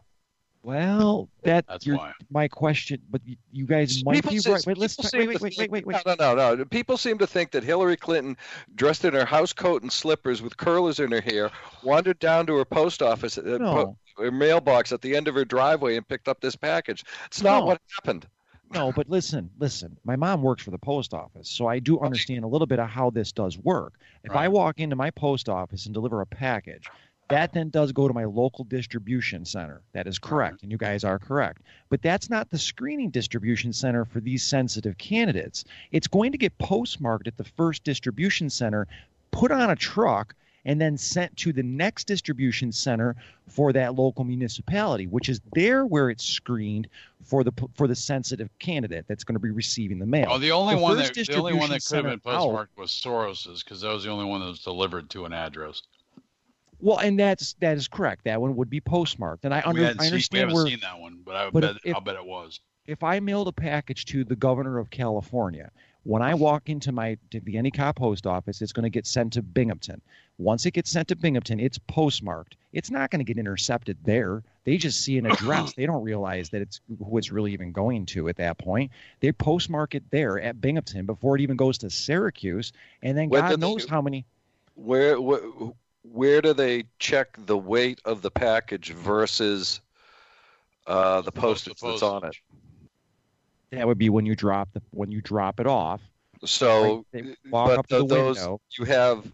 H: Well, that
G: That's
H: you're,
G: why.
H: my question, but you, you guys might
I: People
H: be
I: se-
H: right. Wait, let's
I: people
H: talk,
I: seem
H: wait,
I: to
H: wait, wait,
I: think-
H: wait, wait, wait.
I: No, no, no, no. People seem to think that Hillary Clinton, dressed in her house coat and slippers with curlers in her hair, wandered down to her post office, uh,
H: No.
I: po- her mailbox at the end of her driveway, and picked up this package. It's not
H: No.
I: what happened.
H: No, but listen, listen. My mom works for the post office, so I do understand a little bit of how this does work. If I
G: Right.
H: walk into my post office and deliver a package, that then does go to my local distribution center. That is correct, and you guys are correct. But that's not the screening distribution center for these sensitive candidates. It's going to get postmarked at the first distribution center, put on a truck, and then sent to the next distribution center for that local municipality, which is there where it's screened for the for the sensitive candidate that's going to be receiving the mail.
G: Oh, the only
H: The
G: one
H: first
G: that the only one that could have been
H: distribution center out-
G: postmarked was Soros's, because that was the only one that was delivered to an address.
H: Well, and that's that is correct. That one would be postmarked, and I,
G: we,
H: under,
G: hadn't
H: I
G: seen, we
H: understand
G: haven't
H: where.
G: seen that one, but I
H: but
G: bet
H: if-
G: I'll bet it was.
H: If I mailed a package to the governor of California, when I walk into my to the Endicott post office, it's going to get sent to Binghamton. Once it gets sent to Binghamton, it's postmarked. It's not going to get intercepted there. They just see an address. They don't realize that it's who it's really even going to at that point. They postmark it there at Binghamton before it even goes to Syracuse, and then
I: When
H: God
I: did they-
H: knows how many.
I: Where, where where do they check the weight of the package versus uh, the postage that's on it?
H: That would be when you drop the when you drop it off.
I: So,
H: Right, they walk
I: but
H: up to the
I: those
H: window.
I: you have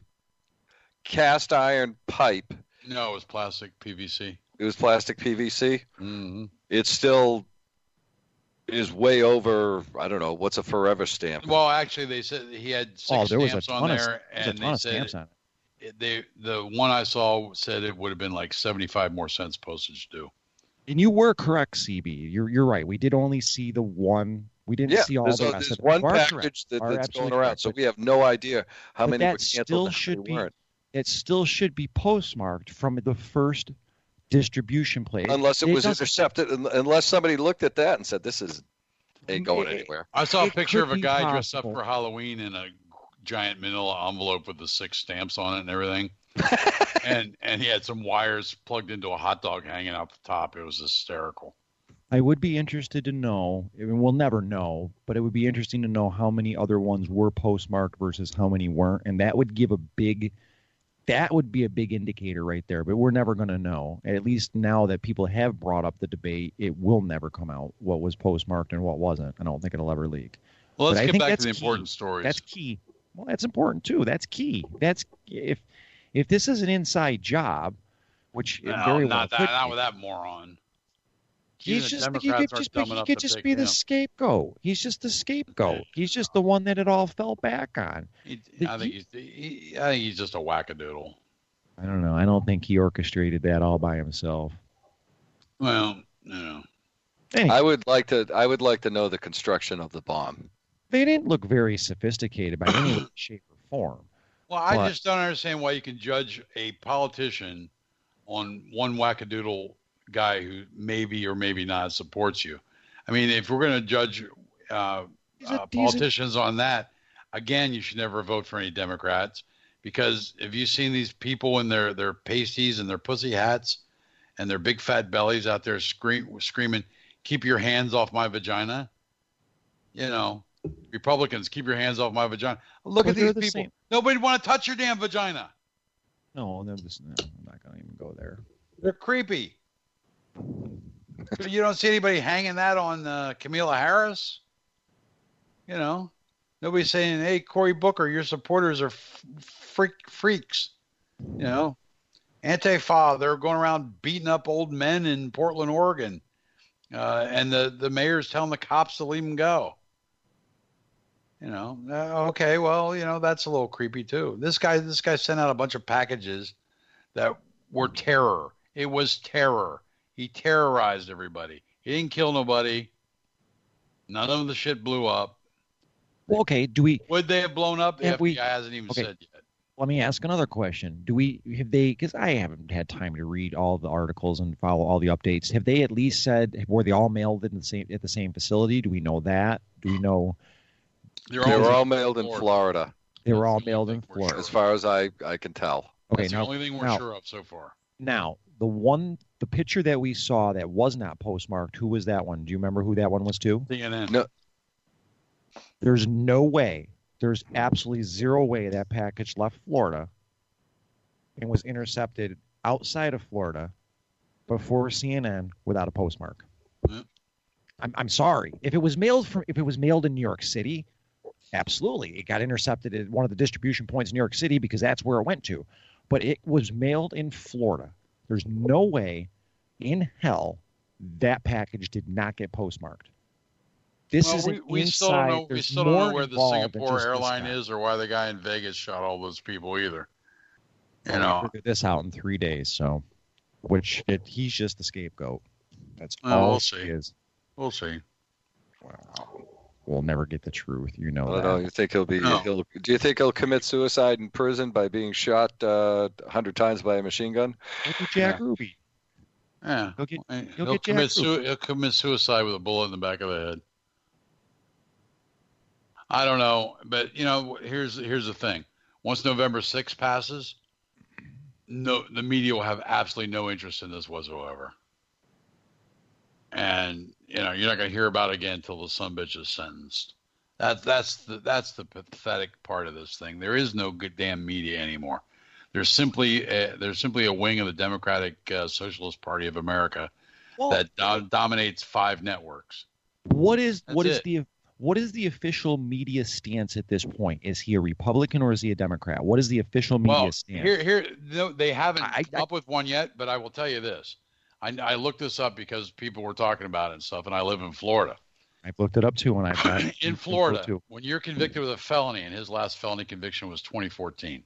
I: cast iron pipe.
G: No, it was plastic P V C.
I: It was plastic P V C.
G: Mm-hmm.
I: It still is way over. I don't know what's a forever stamp.
G: Well, actually, they said he had six
H: Oh, there was a
G: stamps
H: ton
G: on
H: of-
G: there,
H: there was a
G: and
H: ton
G: they
H: of
G: said
H: stamps on it.
G: it, they the one I saw said it would have been like seventy-five more cents postage due.
H: And you were correct, C B. You're you're right. We did only see the one. We didn't
I: yeah,
H: see all
I: there's,
H: the
I: a-
H: rest.
I: there's
H: of it.
I: one
H: You are
I: package
H: correct.
I: that,
H: You are
I: that's going
H: absolutely
I: around,
H: correct.
I: so
H: But-
I: we have no idea how
H: but
I: many
H: that
I: were canceled
H: still
I: and how
H: should
I: many
H: be.
I: weren't.
H: It still should be postmarked from the first distribution place.
I: Unless it was
H: doesn't-
I: intercepted, un- unless somebody looked at that and said, "This is ain't going
H: It-
I: anywhere."
G: I saw a
H: It
G: picture
H: could
G: of a
H: be
G: guy dressed up
H: possible.
G: for Halloween in a giant manila envelope with the six stamps on it and everything. and and he had some wires plugged into a hot dog hanging out the top. It was hysterical.
H: I would be interested to know. I mean, we'll never know, but it would be interesting to know how many other ones were postmarked versus how many weren't, and that would give a big. That would be a big indicator right there, but we're never going to know. At least now that people have brought up the debate, it will never come out what was postmarked and what wasn't. I don't think it'll ever leak.
G: Well, let's
H: But I
G: get
H: think
G: back to
H: that's
G: the
H: key.
G: important stories.
H: That's key. Well, that's important too. That's key. That's if if this is an inside job, which it
G: no,
H: very well
G: not that,
H: could
G: not
H: be.
G: with that moron.
H: He's
G: Even
H: just
G: the
H: he
G: Democrats
H: could
G: are
H: just be,
G: dumb
H: he
G: enough
H: could
G: to
H: just
G: pick
H: be the
G: him.
H: scapegoat. He's just the scapegoat. He's just the one that it all fell back on.
G: He,
H: The-
G: I think he's he, I think he's just a wackadoodle.
H: I don't know. I don't think he orchestrated that all by himself.
G: Well, you know.
H: Hey,
I: I would like to. I would like to know the construction of the bomb.
H: they didn't look very sophisticated by any way, shape, or form.
G: Well, I
H: But-
G: just don't understand why you can judge a politician on one wackadoodle guy who maybe or maybe not supports you. I mean, if we're going to judge uh,
H: He's a-
G: uh,
H: he's a-
G: politicians on that, again, you should never vote for any Democrats Because have you seen these people in their, their pasties and their pussy hats and their big fat bellies out there scream, screaming, keep your hands off my vagina? You know, Republicans, keep your hands off my vagina. Look
H: Well,
G: at these
H: they're the
G: people.
H: same.
G: Nobody want to touch your damn vagina.
H: No, they're just, no, I'm not going to even go there.
G: They're creepy. You don't see anybody hanging that on uh, Kamala Harris. You know, nobody's saying, hey, Cory Booker, your supporters are f- freak freaks. You know, Antifa, they're going around beating up old men in Portland, Oregon. Uh, and the, the mayor's telling the cops to leave them go. You know, uh, okay, well, you know, that's a little creepy too. This guy, this guy sent out a bunch of packages that were terror. It was terror. He terrorized everybody. He didn't kill nobody. None of the shit blew up.
H: Well, okay, do we...
G: Would they have blown up? The
H: Have
G: F B I
H: we-
G: hasn't even
H: okay.
G: said yet.
H: Let me ask another question. Do we have they? Because I haven't had time to read all the articles and follow all the updates. Have they at least said were they all mailed in the same at the same facility? Do we know that? Do we know
G: They're
I: They
G: all,
I: were all mailed in Florida,
H: they were all
G: That's the
H: mailed
G: only
H: in
G: thing we're
H: Florida?
G: sure
I: as far as I, I can tell.
H: Okay,
G: That's
H: now,
G: the only thing we're
H: now,
G: sure of so far.
H: now the one the picture that we saw that was not postmarked. Who was that one? Do you remember who that one was to?
G: C N N.
I: No.
H: There's no way. There's absolutely zero way that package left Florida and was intercepted outside of Florida before C N N without a postmark.
G: Yeah.
H: I'm I'm sorry. If it was mailed from if it was mailed in New York City, absolutely. It got intercepted at one of the distribution points in New York City because that's where it went to. But it was mailed in Florida. There's no way in hell that package did not get postmarked. This
G: Well,
H: is
G: we,
H: an
G: we
H: inside.
G: still don't know. We
H: There's
G: still don't know
H: more
G: where the
H: involved than
G: Singapore
H: just this
G: airline
H: guy.
G: is, or why the guy in Vegas shot all those people either. You
H: We'll
G: know,
H: figure this out in three days. So, which it, he's just the scapegoat. That's
G: Well,
H: all
G: we'll
H: he
G: see.
H: is.
G: we'll see.
H: We'll never get the truth. You know
I: I don't
H: that.
I: know. You think he'll be?
G: No.
I: He'll, do you think he'll commit suicide in prison by being shot uh, a hundred times by a machine gun?
H: Look at Jack
G: Yeah.
H: Ruby.
G: Yeah,
H: He'll get-
G: He'll,
H: he'll get
G: commit
H: Jack
G: su- he'll commit suicide with a bullet in the back of the head. I don't know, but you know, here's here's the thing. Once November sixth passes, no, the media will have absolutely no interest in this whatsoever. And you know, you're not going to hear about it again until the sumbitch is sentenced. That's that's the that's the pathetic part of this thing. There is no good damn media anymore. There's simply a, there's simply a wing of the Democratic uh, Socialist Party of America
H: Well,
G: that do- dominates five networks.
H: what is
G: That's
H: what is
G: it.
H: the what is the official media stance at this point? Is he a Republican or is he a Democrat? What is the official media
G: Well,
H: stance?
G: here here no, they haven't
H: I-
G: come
H: I-
G: up with one yet, but I will tell you this. I, I looked this up because people were talking about it and stuff, and I live in Florida.
H: I've looked it up too, and I've got
G: In Florida,
H: too.
G: when you're convicted with a felony, and his last felony conviction was twenty fourteen,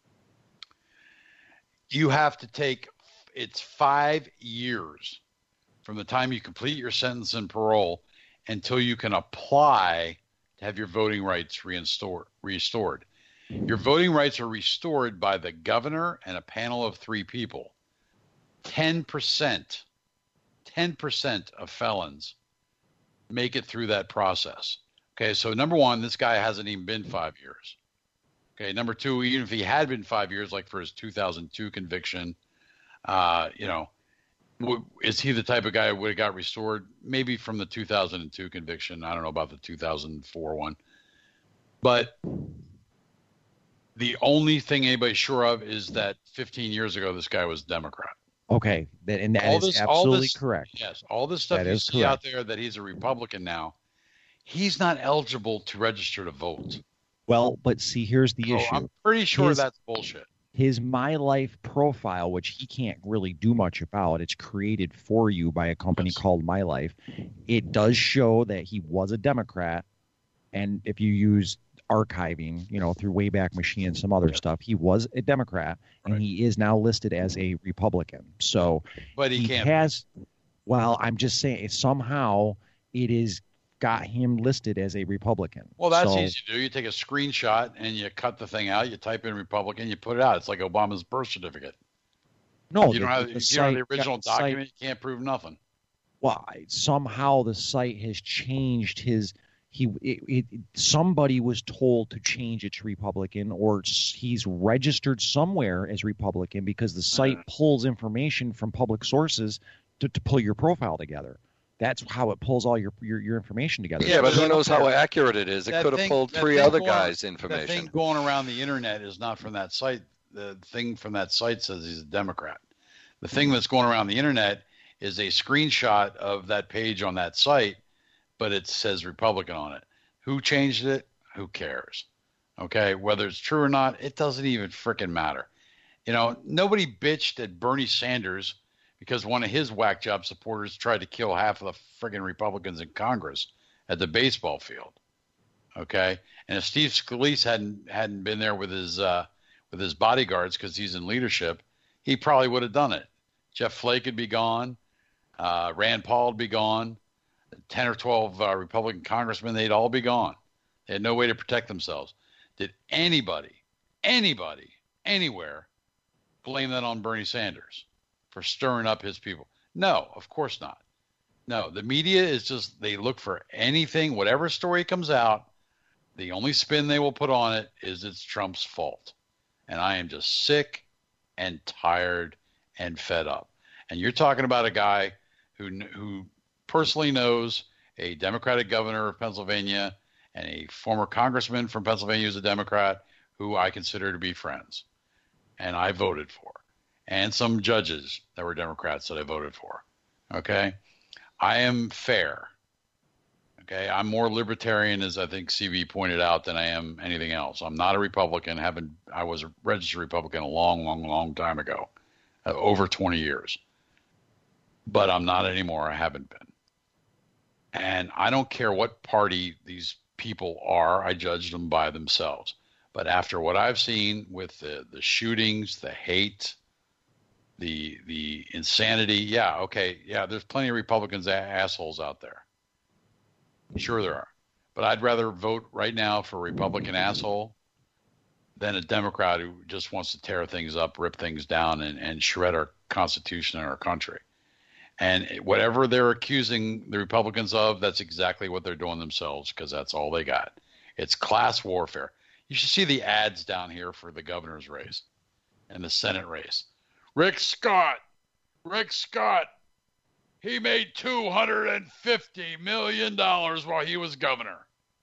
G: you have to take it's five years from the time you complete your sentence and parole until you can apply to have your voting rights reinstored, restored. Your voting rights are restored by the governor and a panel of three people. ten percent, ten percent of felons make it through that process. Okay, so number one, this guy hasn't even been five years. Okay, number two, even if he had been five years, like for his two thousand two conviction, uh, you know, w- is he the type of guy who would have got restored? Maybe from the two thousand two conviction. I don't know about the two thousand four one. But the only thing anybody's sure of is that fifteen years ago, this guy was Democrat.
H: Okay, that, and that
G: All
H: is
G: this- all
H: absolutely
G: this-
H: correct.
G: Yes, all this stuff
H: That
G: you
H: is
G: see out
H: correct.
G: there that he's a Republican now, he's not eligible to register to vote.
H: Well, but see, here's the
G: So
H: issue.
G: I'm pretty sure
H: His-
G: that's bullshit.
H: His My Life profile, which he can't really do much about, it's created for you by a company
G: Yes.
H: called My Life. It does show that he was a Democrat, and if you use archiving, you know, through Wayback Machine and some other stuff, he was a Democrat, and
G: Right.
H: he is now listed as a Republican. So
G: But he,
H: he
G: can't.
H: has. Well, I'm just saying somehow it is got him listed as a Republican.
G: Well, that's
H: So-
G: easy to do. You take a screenshot and you cut the thing out. You type in Republican, you put it out. It's like Obama's birth certificate.
H: No,
G: you
H: the-
G: don't have,
H: the
G: if you don't have the
H: site-
G: original
H: the site-
G: document, you can't prove nothing.
H: Well, I- somehow the site has changed his He it, it, somebody was told to change it to Republican, or he's registered somewhere as Republican because the site uh, pulls information from public sources to, to pull your profile together. That's how it pulls all your your, your information together.
I: Yeah, but who knows how accurate it is? It that could have thing, pulled three other going, guys' information.
G: The thing going around the internet is not from that site. The thing from that site says he's a Democrat. The thing that's going around the internet is a screenshot of that page on that site, but it says Republican on it. Who changed it? Who cares? Okay, whether it's true or not, it doesn't even frickin' matter. You know, nobody bitched at Bernie Sanders because one of his whack job supporters tried to kill half of the friggin' Republicans in Congress at the baseball field. Okay, and if Steve Scalise hadn't hadn't been there with his uh, with his bodyguards because he's in leadership, he probably would have done it. Jeff Flake would be gone. Uh, Rand Paul would be gone. ten or twelve uh, Republican congressmen, they'd all be gone. They had no way to protect themselves. Did anybody, anybody, anywhere blame that on Bernie Sanders for stirring up his people? No, of course not. No, the media is just, they look for anything, whatever story comes out, the only spin they will put on it is it's Trump's fault. And I am just sick and tired and fed up. And you're talking about a guy who who personally knows a Democratic governor of Pennsylvania and a former congressman from Pennsylvania who's a Democrat who I consider to be friends and I voted for, and some judges that were Democrats that I voted for. Okay. I am fair. Okay. I'm more libertarian, as I think C B pointed out, than I am anything else. I'm not a Republican. Haven't, I was a registered Republican a long, long, long time ago, uh, over twenty years, but I'm not anymore. I haven't been. And I don't care what party these people are. I judge them by themselves. But after what I've seen with the, the shootings, the hate, the the insanity, yeah, okay, yeah, there's plenty of Republicans a- assholes out there. Sure there are. But I'd rather vote right now for a Republican asshole than a Democrat who just wants to tear things up, rip things down, and, and shred our Constitution and our country. And whatever they're accusing the Republicans of, that's exactly what they're doing themselves, because that's all they got. It's class warfare. You should see the ads down here for the governor's race and the Senate race. Rick Scott, Rick Scott, he made two hundred fifty million dollars while he was governor.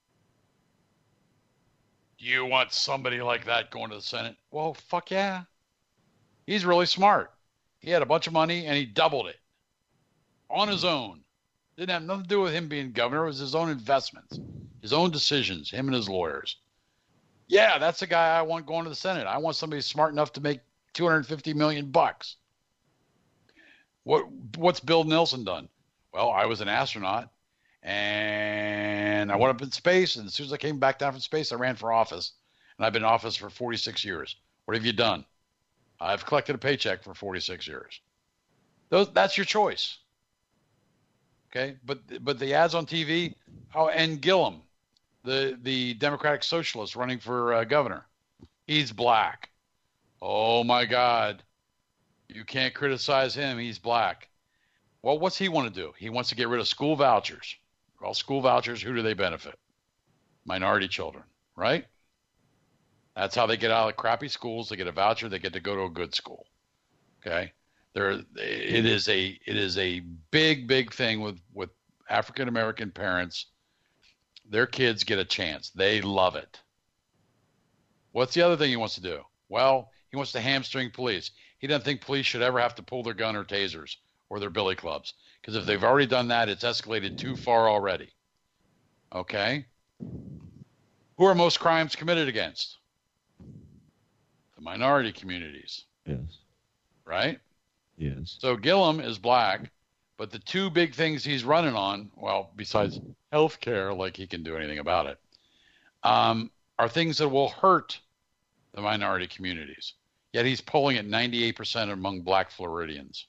G: Do you want somebody like that going to the Senate? Well, fuck yeah. He's really smart. He had a bunch of money and he doubled it. On his own. Didn't have nothing to do with him being governor. It was his own investments, his own decisions, him and his lawyers. Yeah, that's the guy I want going to the Senate. I want somebody smart enough to make two hundred fifty million bucks. What what's Bill Nelson done? Well, I was an astronaut and I went up in space, and as soon as I came back down from space, I ran for office, and I've been in office for forty-six years. What have you done? I've collected a paycheck for forty-six years. Those, that's your choice. Okay, but but the ads on T V, oh, and Gillum, the the Democratic Socialist running for uh, governor, he's black. Oh my God, you can't criticize him. He's black. Well, what's he want to do? He wants to get rid of school vouchers. Well, school vouchers, who do they benefit? Minority children, right? That's how they get out of crappy schools. They get a voucher. They get to go to a good school. Okay. There, it is a it is a big big thing with with African American parents. Their kids get a chance. They love it. What's the other thing he wants to do? Well, he wants to hamstring police. He doesn't think police should ever have to pull their gun or tasers or their billy clubs, because if they've already done that, it's escalated too far already. Okay. Who are most crimes committed against? The minority communities.
H: Yes.
G: Right?
H: Yes.
G: So Gillum is black, but the two big things he's running on, well, besides health care, like he can do anything about it, um, are things that will hurt the minority communities. Yet he's polling at ninety-eight percent among black Floridians.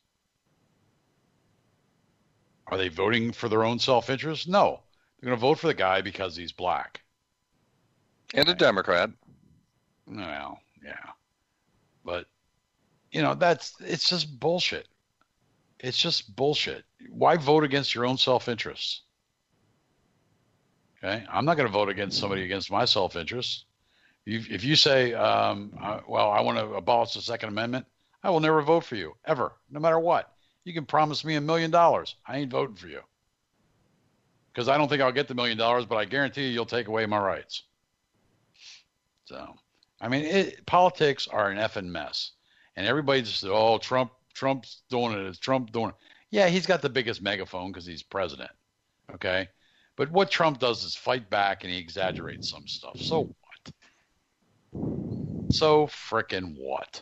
G: Are they voting for their own self-interest? No. They're going to vote for the guy because he's black.
I: And a Democrat.
G: Well, yeah. But, you know, that's, it's just bullshit. It's just bullshit. Why vote against your own self-interests? Okay, I'm not going to vote against somebody against my self-interest. If, if you say, um, uh, well, I want to abolish the Second Amendment, I will never vote for you, ever, no matter what. You can promise me a million dollars. I ain't voting for you. Because I don't think I'll get the million dollars, but I guarantee you you'll take away my rights. So, I mean, it, politics are an effing mess. And everybody just said, oh, Trump, Trump's doing it. It's Trump doing it. Yeah, he's got the biggest megaphone because he's president. Okay? But what Trump does is fight back and he exaggerates some stuff. So what? So frickin' what?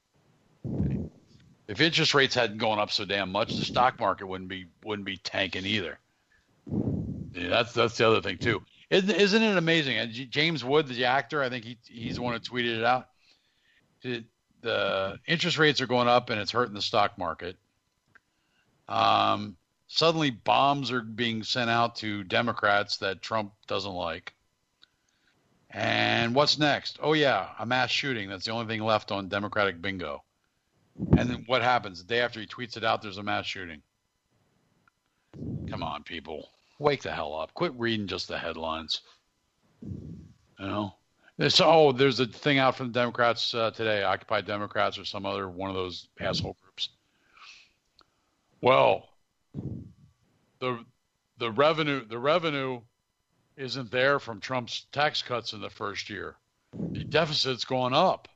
G: If interest rates hadn't gone up so damn much, the stock market wouldn't be wouldn't be tanking either. Yeah, that's that's the other thing too. Isn't, isn't it amazing? And James Wood, the actor, I think he he's the one who tweeted it out. It, the interest rates are going up and it's hurting the stock market. Um, suddenly bombs are being sent out to Democrats that Trump doesn't like. And what's next? Oh yeah, a mass shooting. That's the only thing left on Democratic bingo. And then what happens? The day after he tweets it out, there's a mass shooting. Come on, people. Wake the hell up. Quit reading just the headlines. You know? There's, oh, there's a thing out from the Democrats uh, today, Occupy Democrats or some other one of those asshole groups. Well, the the revenue the revenue isn't there from Trump's tax cuts in the first year. The deficit's going up.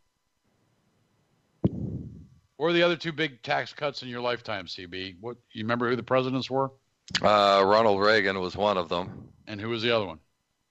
G: What were the other two big tax cuts in your lifetime, C B? What you remember who the presidents were?
I: Uh, Ronald Reagan was one of them.
G: And who was the other one?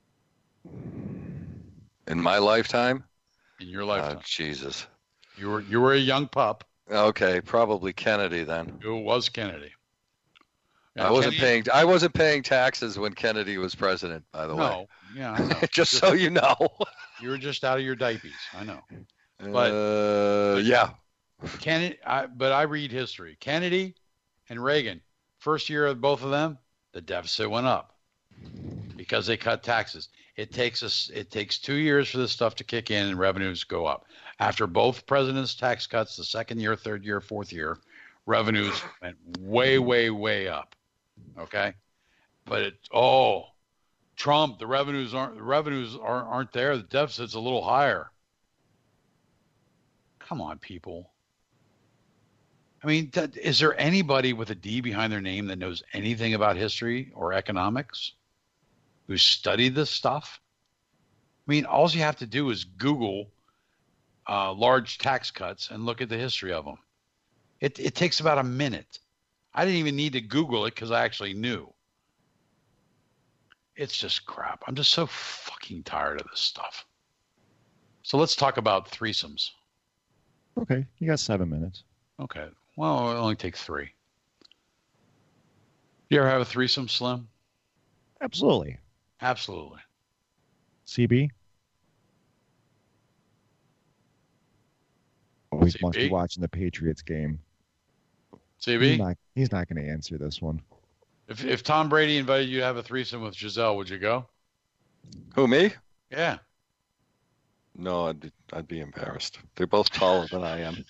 I: In my lifetime?
G: In your lifetime.
I: Oh, Jesus.
G: You were you were a young pup.
I: Okay, probably Kennedy then.
G: It was Kennedy.
I: Yeah, I wasn't Kennedy, paying I wasn't paying taxes when Kennedy was president, by the
G: no,
I: way.
G: No, yeah, I know.
I: just, just so you know.
G: You were just out of your diapers. I know. But
I: uh, yeah.
G: Kennedy, I, but I read history. Kennedy and Reagan, first year of both of them, the deficit went up because they cut taxes. It takes us. It takes two years for this stuff to kick in and revenues go up. After both presidents' tax cuts, the second year, third year, fourth year, revenues went way, way, way up. Okay, but it oh, Trump, the revenues aren't the revenues aren't aren't there. The deficit's a little higher. Come on, people. I mean, th- is there anybody with a D behind their name that knows anything about history or economics who studied this stuff? I mean, all you have to do is Google uh, large tax cuts and look at the history of them. It, it takes about a minute. I didn't even need to Google it because I actually knew. It's just crap. I'm just so fucking tired of this stuff. So let's talk about threesomes.
H: Okay, you got seven minutes.
G: Okay. Well, it'll only take three. You ever have a threesome, Slim?
H: Absolutely.
G: Absolutely.
H: C B? Always
G: C B?
H: must be watching the Patriots game.
G: C B?
H: He's not, he's not going to answer this one.
G: If if Tom Brady invited you to have a threesome with Giselle, would you go?
I: Who, me?
G: Yeah.
I: No, I'd be, I'd be embarrassed. They're both taller than I am.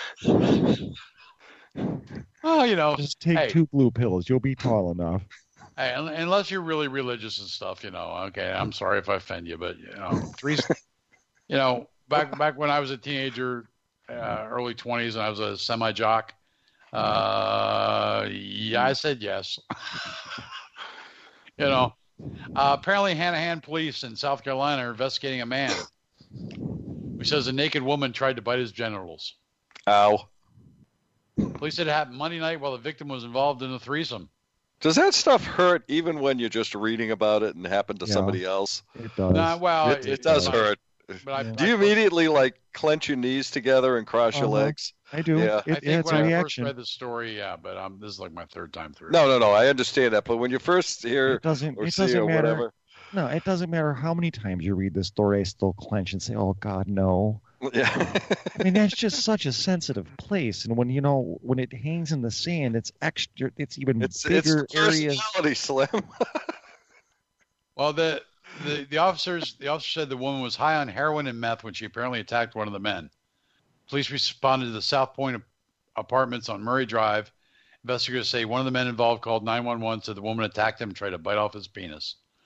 G: Well, you know,
H: just take
G: hey,
H: two blue pills. You'll be tall enough.
G: Hey, unless you're really religious and stuff, you know. Okay, I'm sorry if I offend you, but you know, three. You know, back back when I was a teenager, uh, early twenties, and I was a semi jock. Uh, yeah, I said yes. You know, uh, apparently Hanahan police in South Carolina are investigating a man who says a naked woman tried to bite his genitals.
I: Ow.
G: Police said it happened Monday night while the victim was involved in a threesome.
I: Does that stuff hurt even when you're just reading about it and happened to
H: yeah,
I: somebody else?
H: It does.
G: Nah, well,
I: it, it, it does
G: uh,
I: hurt.
G: But I,
I: do
G: I,
I: you immediately like clench your knees together and cross
H: uh-huh.
I: your legs?
H: I do.
I: Yeah.
H: It,
G: I think
H: it's
G: when
H: a
G: I
H: reaction.
G: first read the story, yeah, but um, this is like my third time through.
I: No, no, no. I understand that, but when you first hear
H: it doesn't.
I: or
H: It
I: see
H: doesn't
I: or
H: matter.
I: whatever,
H: No, it doesn't matter how many times you read the story. I still clench and say, "Oh God, no."
I: yeah.
H: I mean, that's just such a sensitive place, and when you know when it hangs in the sand, it's extra. It's even
I: it's
H: bigger
I: it's
H: areas.
I: personality, Slim.
G: Well, the, the the officers the officer said the woman was high on heroin and meth when she apparently attacked one of the men. Police responded to the South Point apartments on Murray Drive. Investigators say one of the men involved called nine one one, said the woman attacked him and tried to bite off his penis.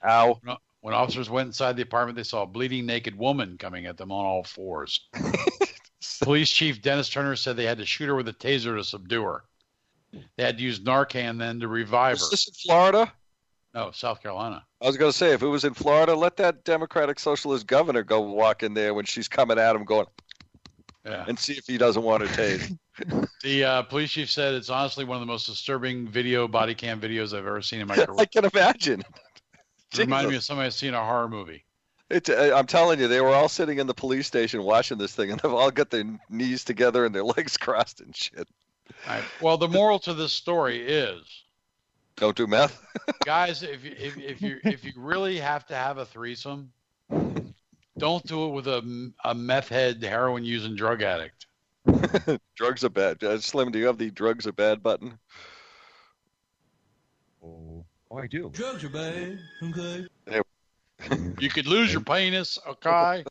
I: Ow.
G: When officers went inside the apartment, they saw a bleeding naked woman coming at them on all fours. Police Chief Dennis Turner said they had to shoot her with a taser to subdue her. They had to use Narcan then to revive her.
I: Is this in Florida?
G: No, South Carolina.
I: I was going to say, if it was in Florida, let that Democratic Socialist governor go walk in there when she's coming at him going,
G: yeah,
I: and see if he doesn't want her tased.
G: The uh, police chief said it's honestly one of the most disturbing video, body cam videos I've ever seen in my career.
I: I can imagine.
G: It reminded me of somebody I've seen in a horror movie.
I: It's, I'm telling you, they were all sitting in the police station watching this thing, and they've all got their knees together and their legs crossed and shit.
G: All right. Well, the moral to this story is,
I: don't do meth,
G: guys. If you if, if you if you really have to have a threesome, don't do it with a a meth head, heroin using drug addict.
I: Drugs are bad. Uh, Slim, do you have the drugs are bad button?
H: Oh, oh I do.
K: Drugs are bad. Okay.
G: You could lose your penis, okay?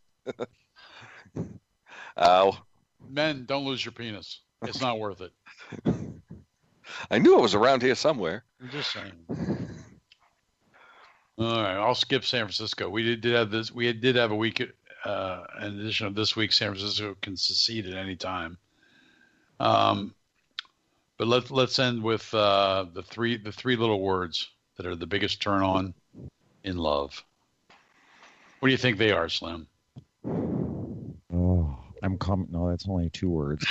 I: Ow.
G: Men, don't lose your penis. It's not worth it.
I: I knew it was around here somewhere.
G: I'm just saying. All right, I'll skip San Francisco. We did, did have this. We did have a week. Uh, in addition of this week, San Francisco can secede at any time. Um, but let's let's end with uh, the three the three little words that are the biggest turn on in love. What do you think they are, Slim?
H: Oh, I'm coming. No, that's only two words.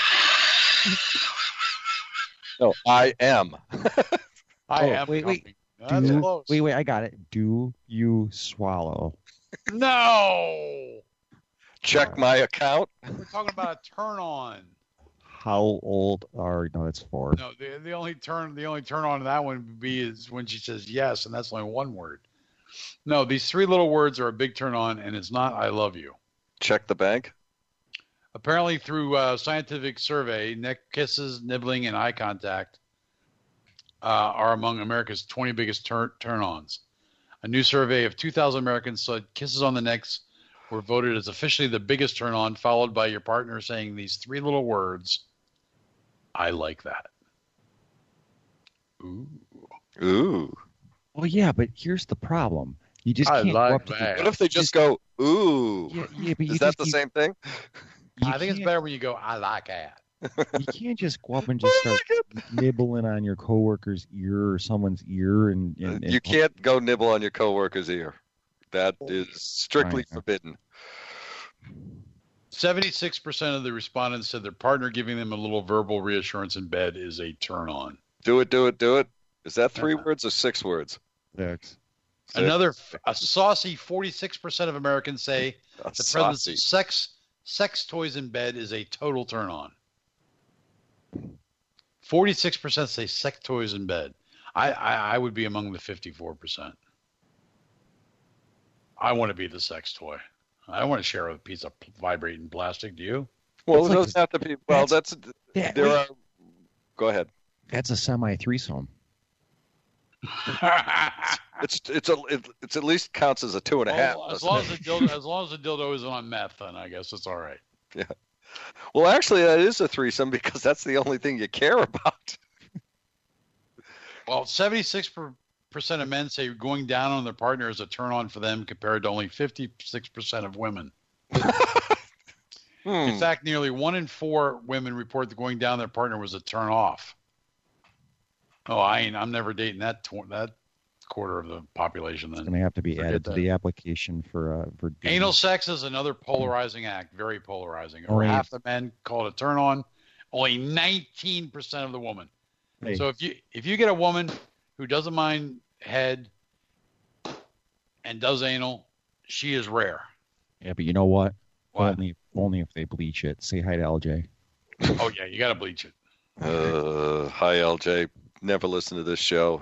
I: No, I am.
G: I
H: oh,
G: am.
H: Wait,
G: coming.
H: wait.
G: That's
H: Do,
G: close.
H: wait, wait. I got it. Do you swallow?
G: No.
I: Check my account.
G: We're talking about a turn on.
H: How old are? No, that's four.
G: No, the the only turn the only turn on to that one would be is when she says yes, and that's only one word. No, these three little words are a big turn on, and it's not "I love you."
I: Check the bank.
G: Apparently, through a scientific survey, neck kisses, nibbling, and eye contact uh, are among America's twenty biggest turn turn-ons. A new survey of two thousand Americans said kisses on the necks were voted as officially the biggest turn-on, followed by your partner saying these three little words, "I like that." Ooh.
I: Ooh.
H: Well, yeah, but here's the problem. You just
G: I
H: can't
G: like
H: go up to
G: that.
I: What if they just go, ooh?
H: Yeah, yeah, but you
I: Is that
H: just-
I: the
H: you-
I: same thing?
G: I think it's better when you go, "I like that."
H: You can't just go up and just start nibbling on your coworker's ear or someone's ear, and, and, and
I: You can't go nibble on your coworker's ear. That is strictly
H: Right.
I: forbidden.
G: seventy-six percent of the respondents said their partner giving them a little verbal reassurance in bed is a turn-on.
I: Do it, do it, do it. Is that three words or six words?
H: Six.
I: Six.
G: Another, a saucy forty-six percent of Americans say
I: A
G: the presence
I: saucy.
G: of sex sex toys in bed is a total turn-on. forty-six percent say sex toys in bed. I, I, I would be among the fifty-four percent. I want to be the sex toy. I don't want to share a piece of vibrating plastic. Do you?
I: Well,
H: It's
I: it
H: like
I: doesn't have to be. Well, that's.
H: Yeah,
I: there
H: wait.
I: are. Go ahead.
H: That's a semi-threesome.
I: It's it's a it, it's at least counts as a two and a half.
G: Well, as
I: doesn't
G: long
I: it?
G: as the dildo, as long as the dildo isn't on meth, then I guess it's all right.
I: Yeah. Well, actually, that is a threesome because that's the only thing you care about.
G: Well, seventy-six percent of men say going down on their partner is a turn on for them compared to only fifty-six percent of women.
I: Hmm.
G: In fact, nearly one in four women report that going down their partner was a turn off. Oh, I ain't, I'm never dating that tw- that quarter of the population
H: It's
G: then.
H: going to have to be
G: Forget
H: added to
G: that.
H: the application for uh, for dating.
G: Anal sex is another polarizing act, very polarizing. Over
H: Only-
G: half the men call it a turn on, only nineteen percent of the woman.
H: Hey,
G: So if you if you get a woman who doesn't mind head and does anal, she is rare.
H: yeah, but you know what?
G: What?
H: Only only if they bleach it. Say hi to L J.
G: Oh yeah, you got to bleach it.
I: Uh, hi, L J. Never listen to this show.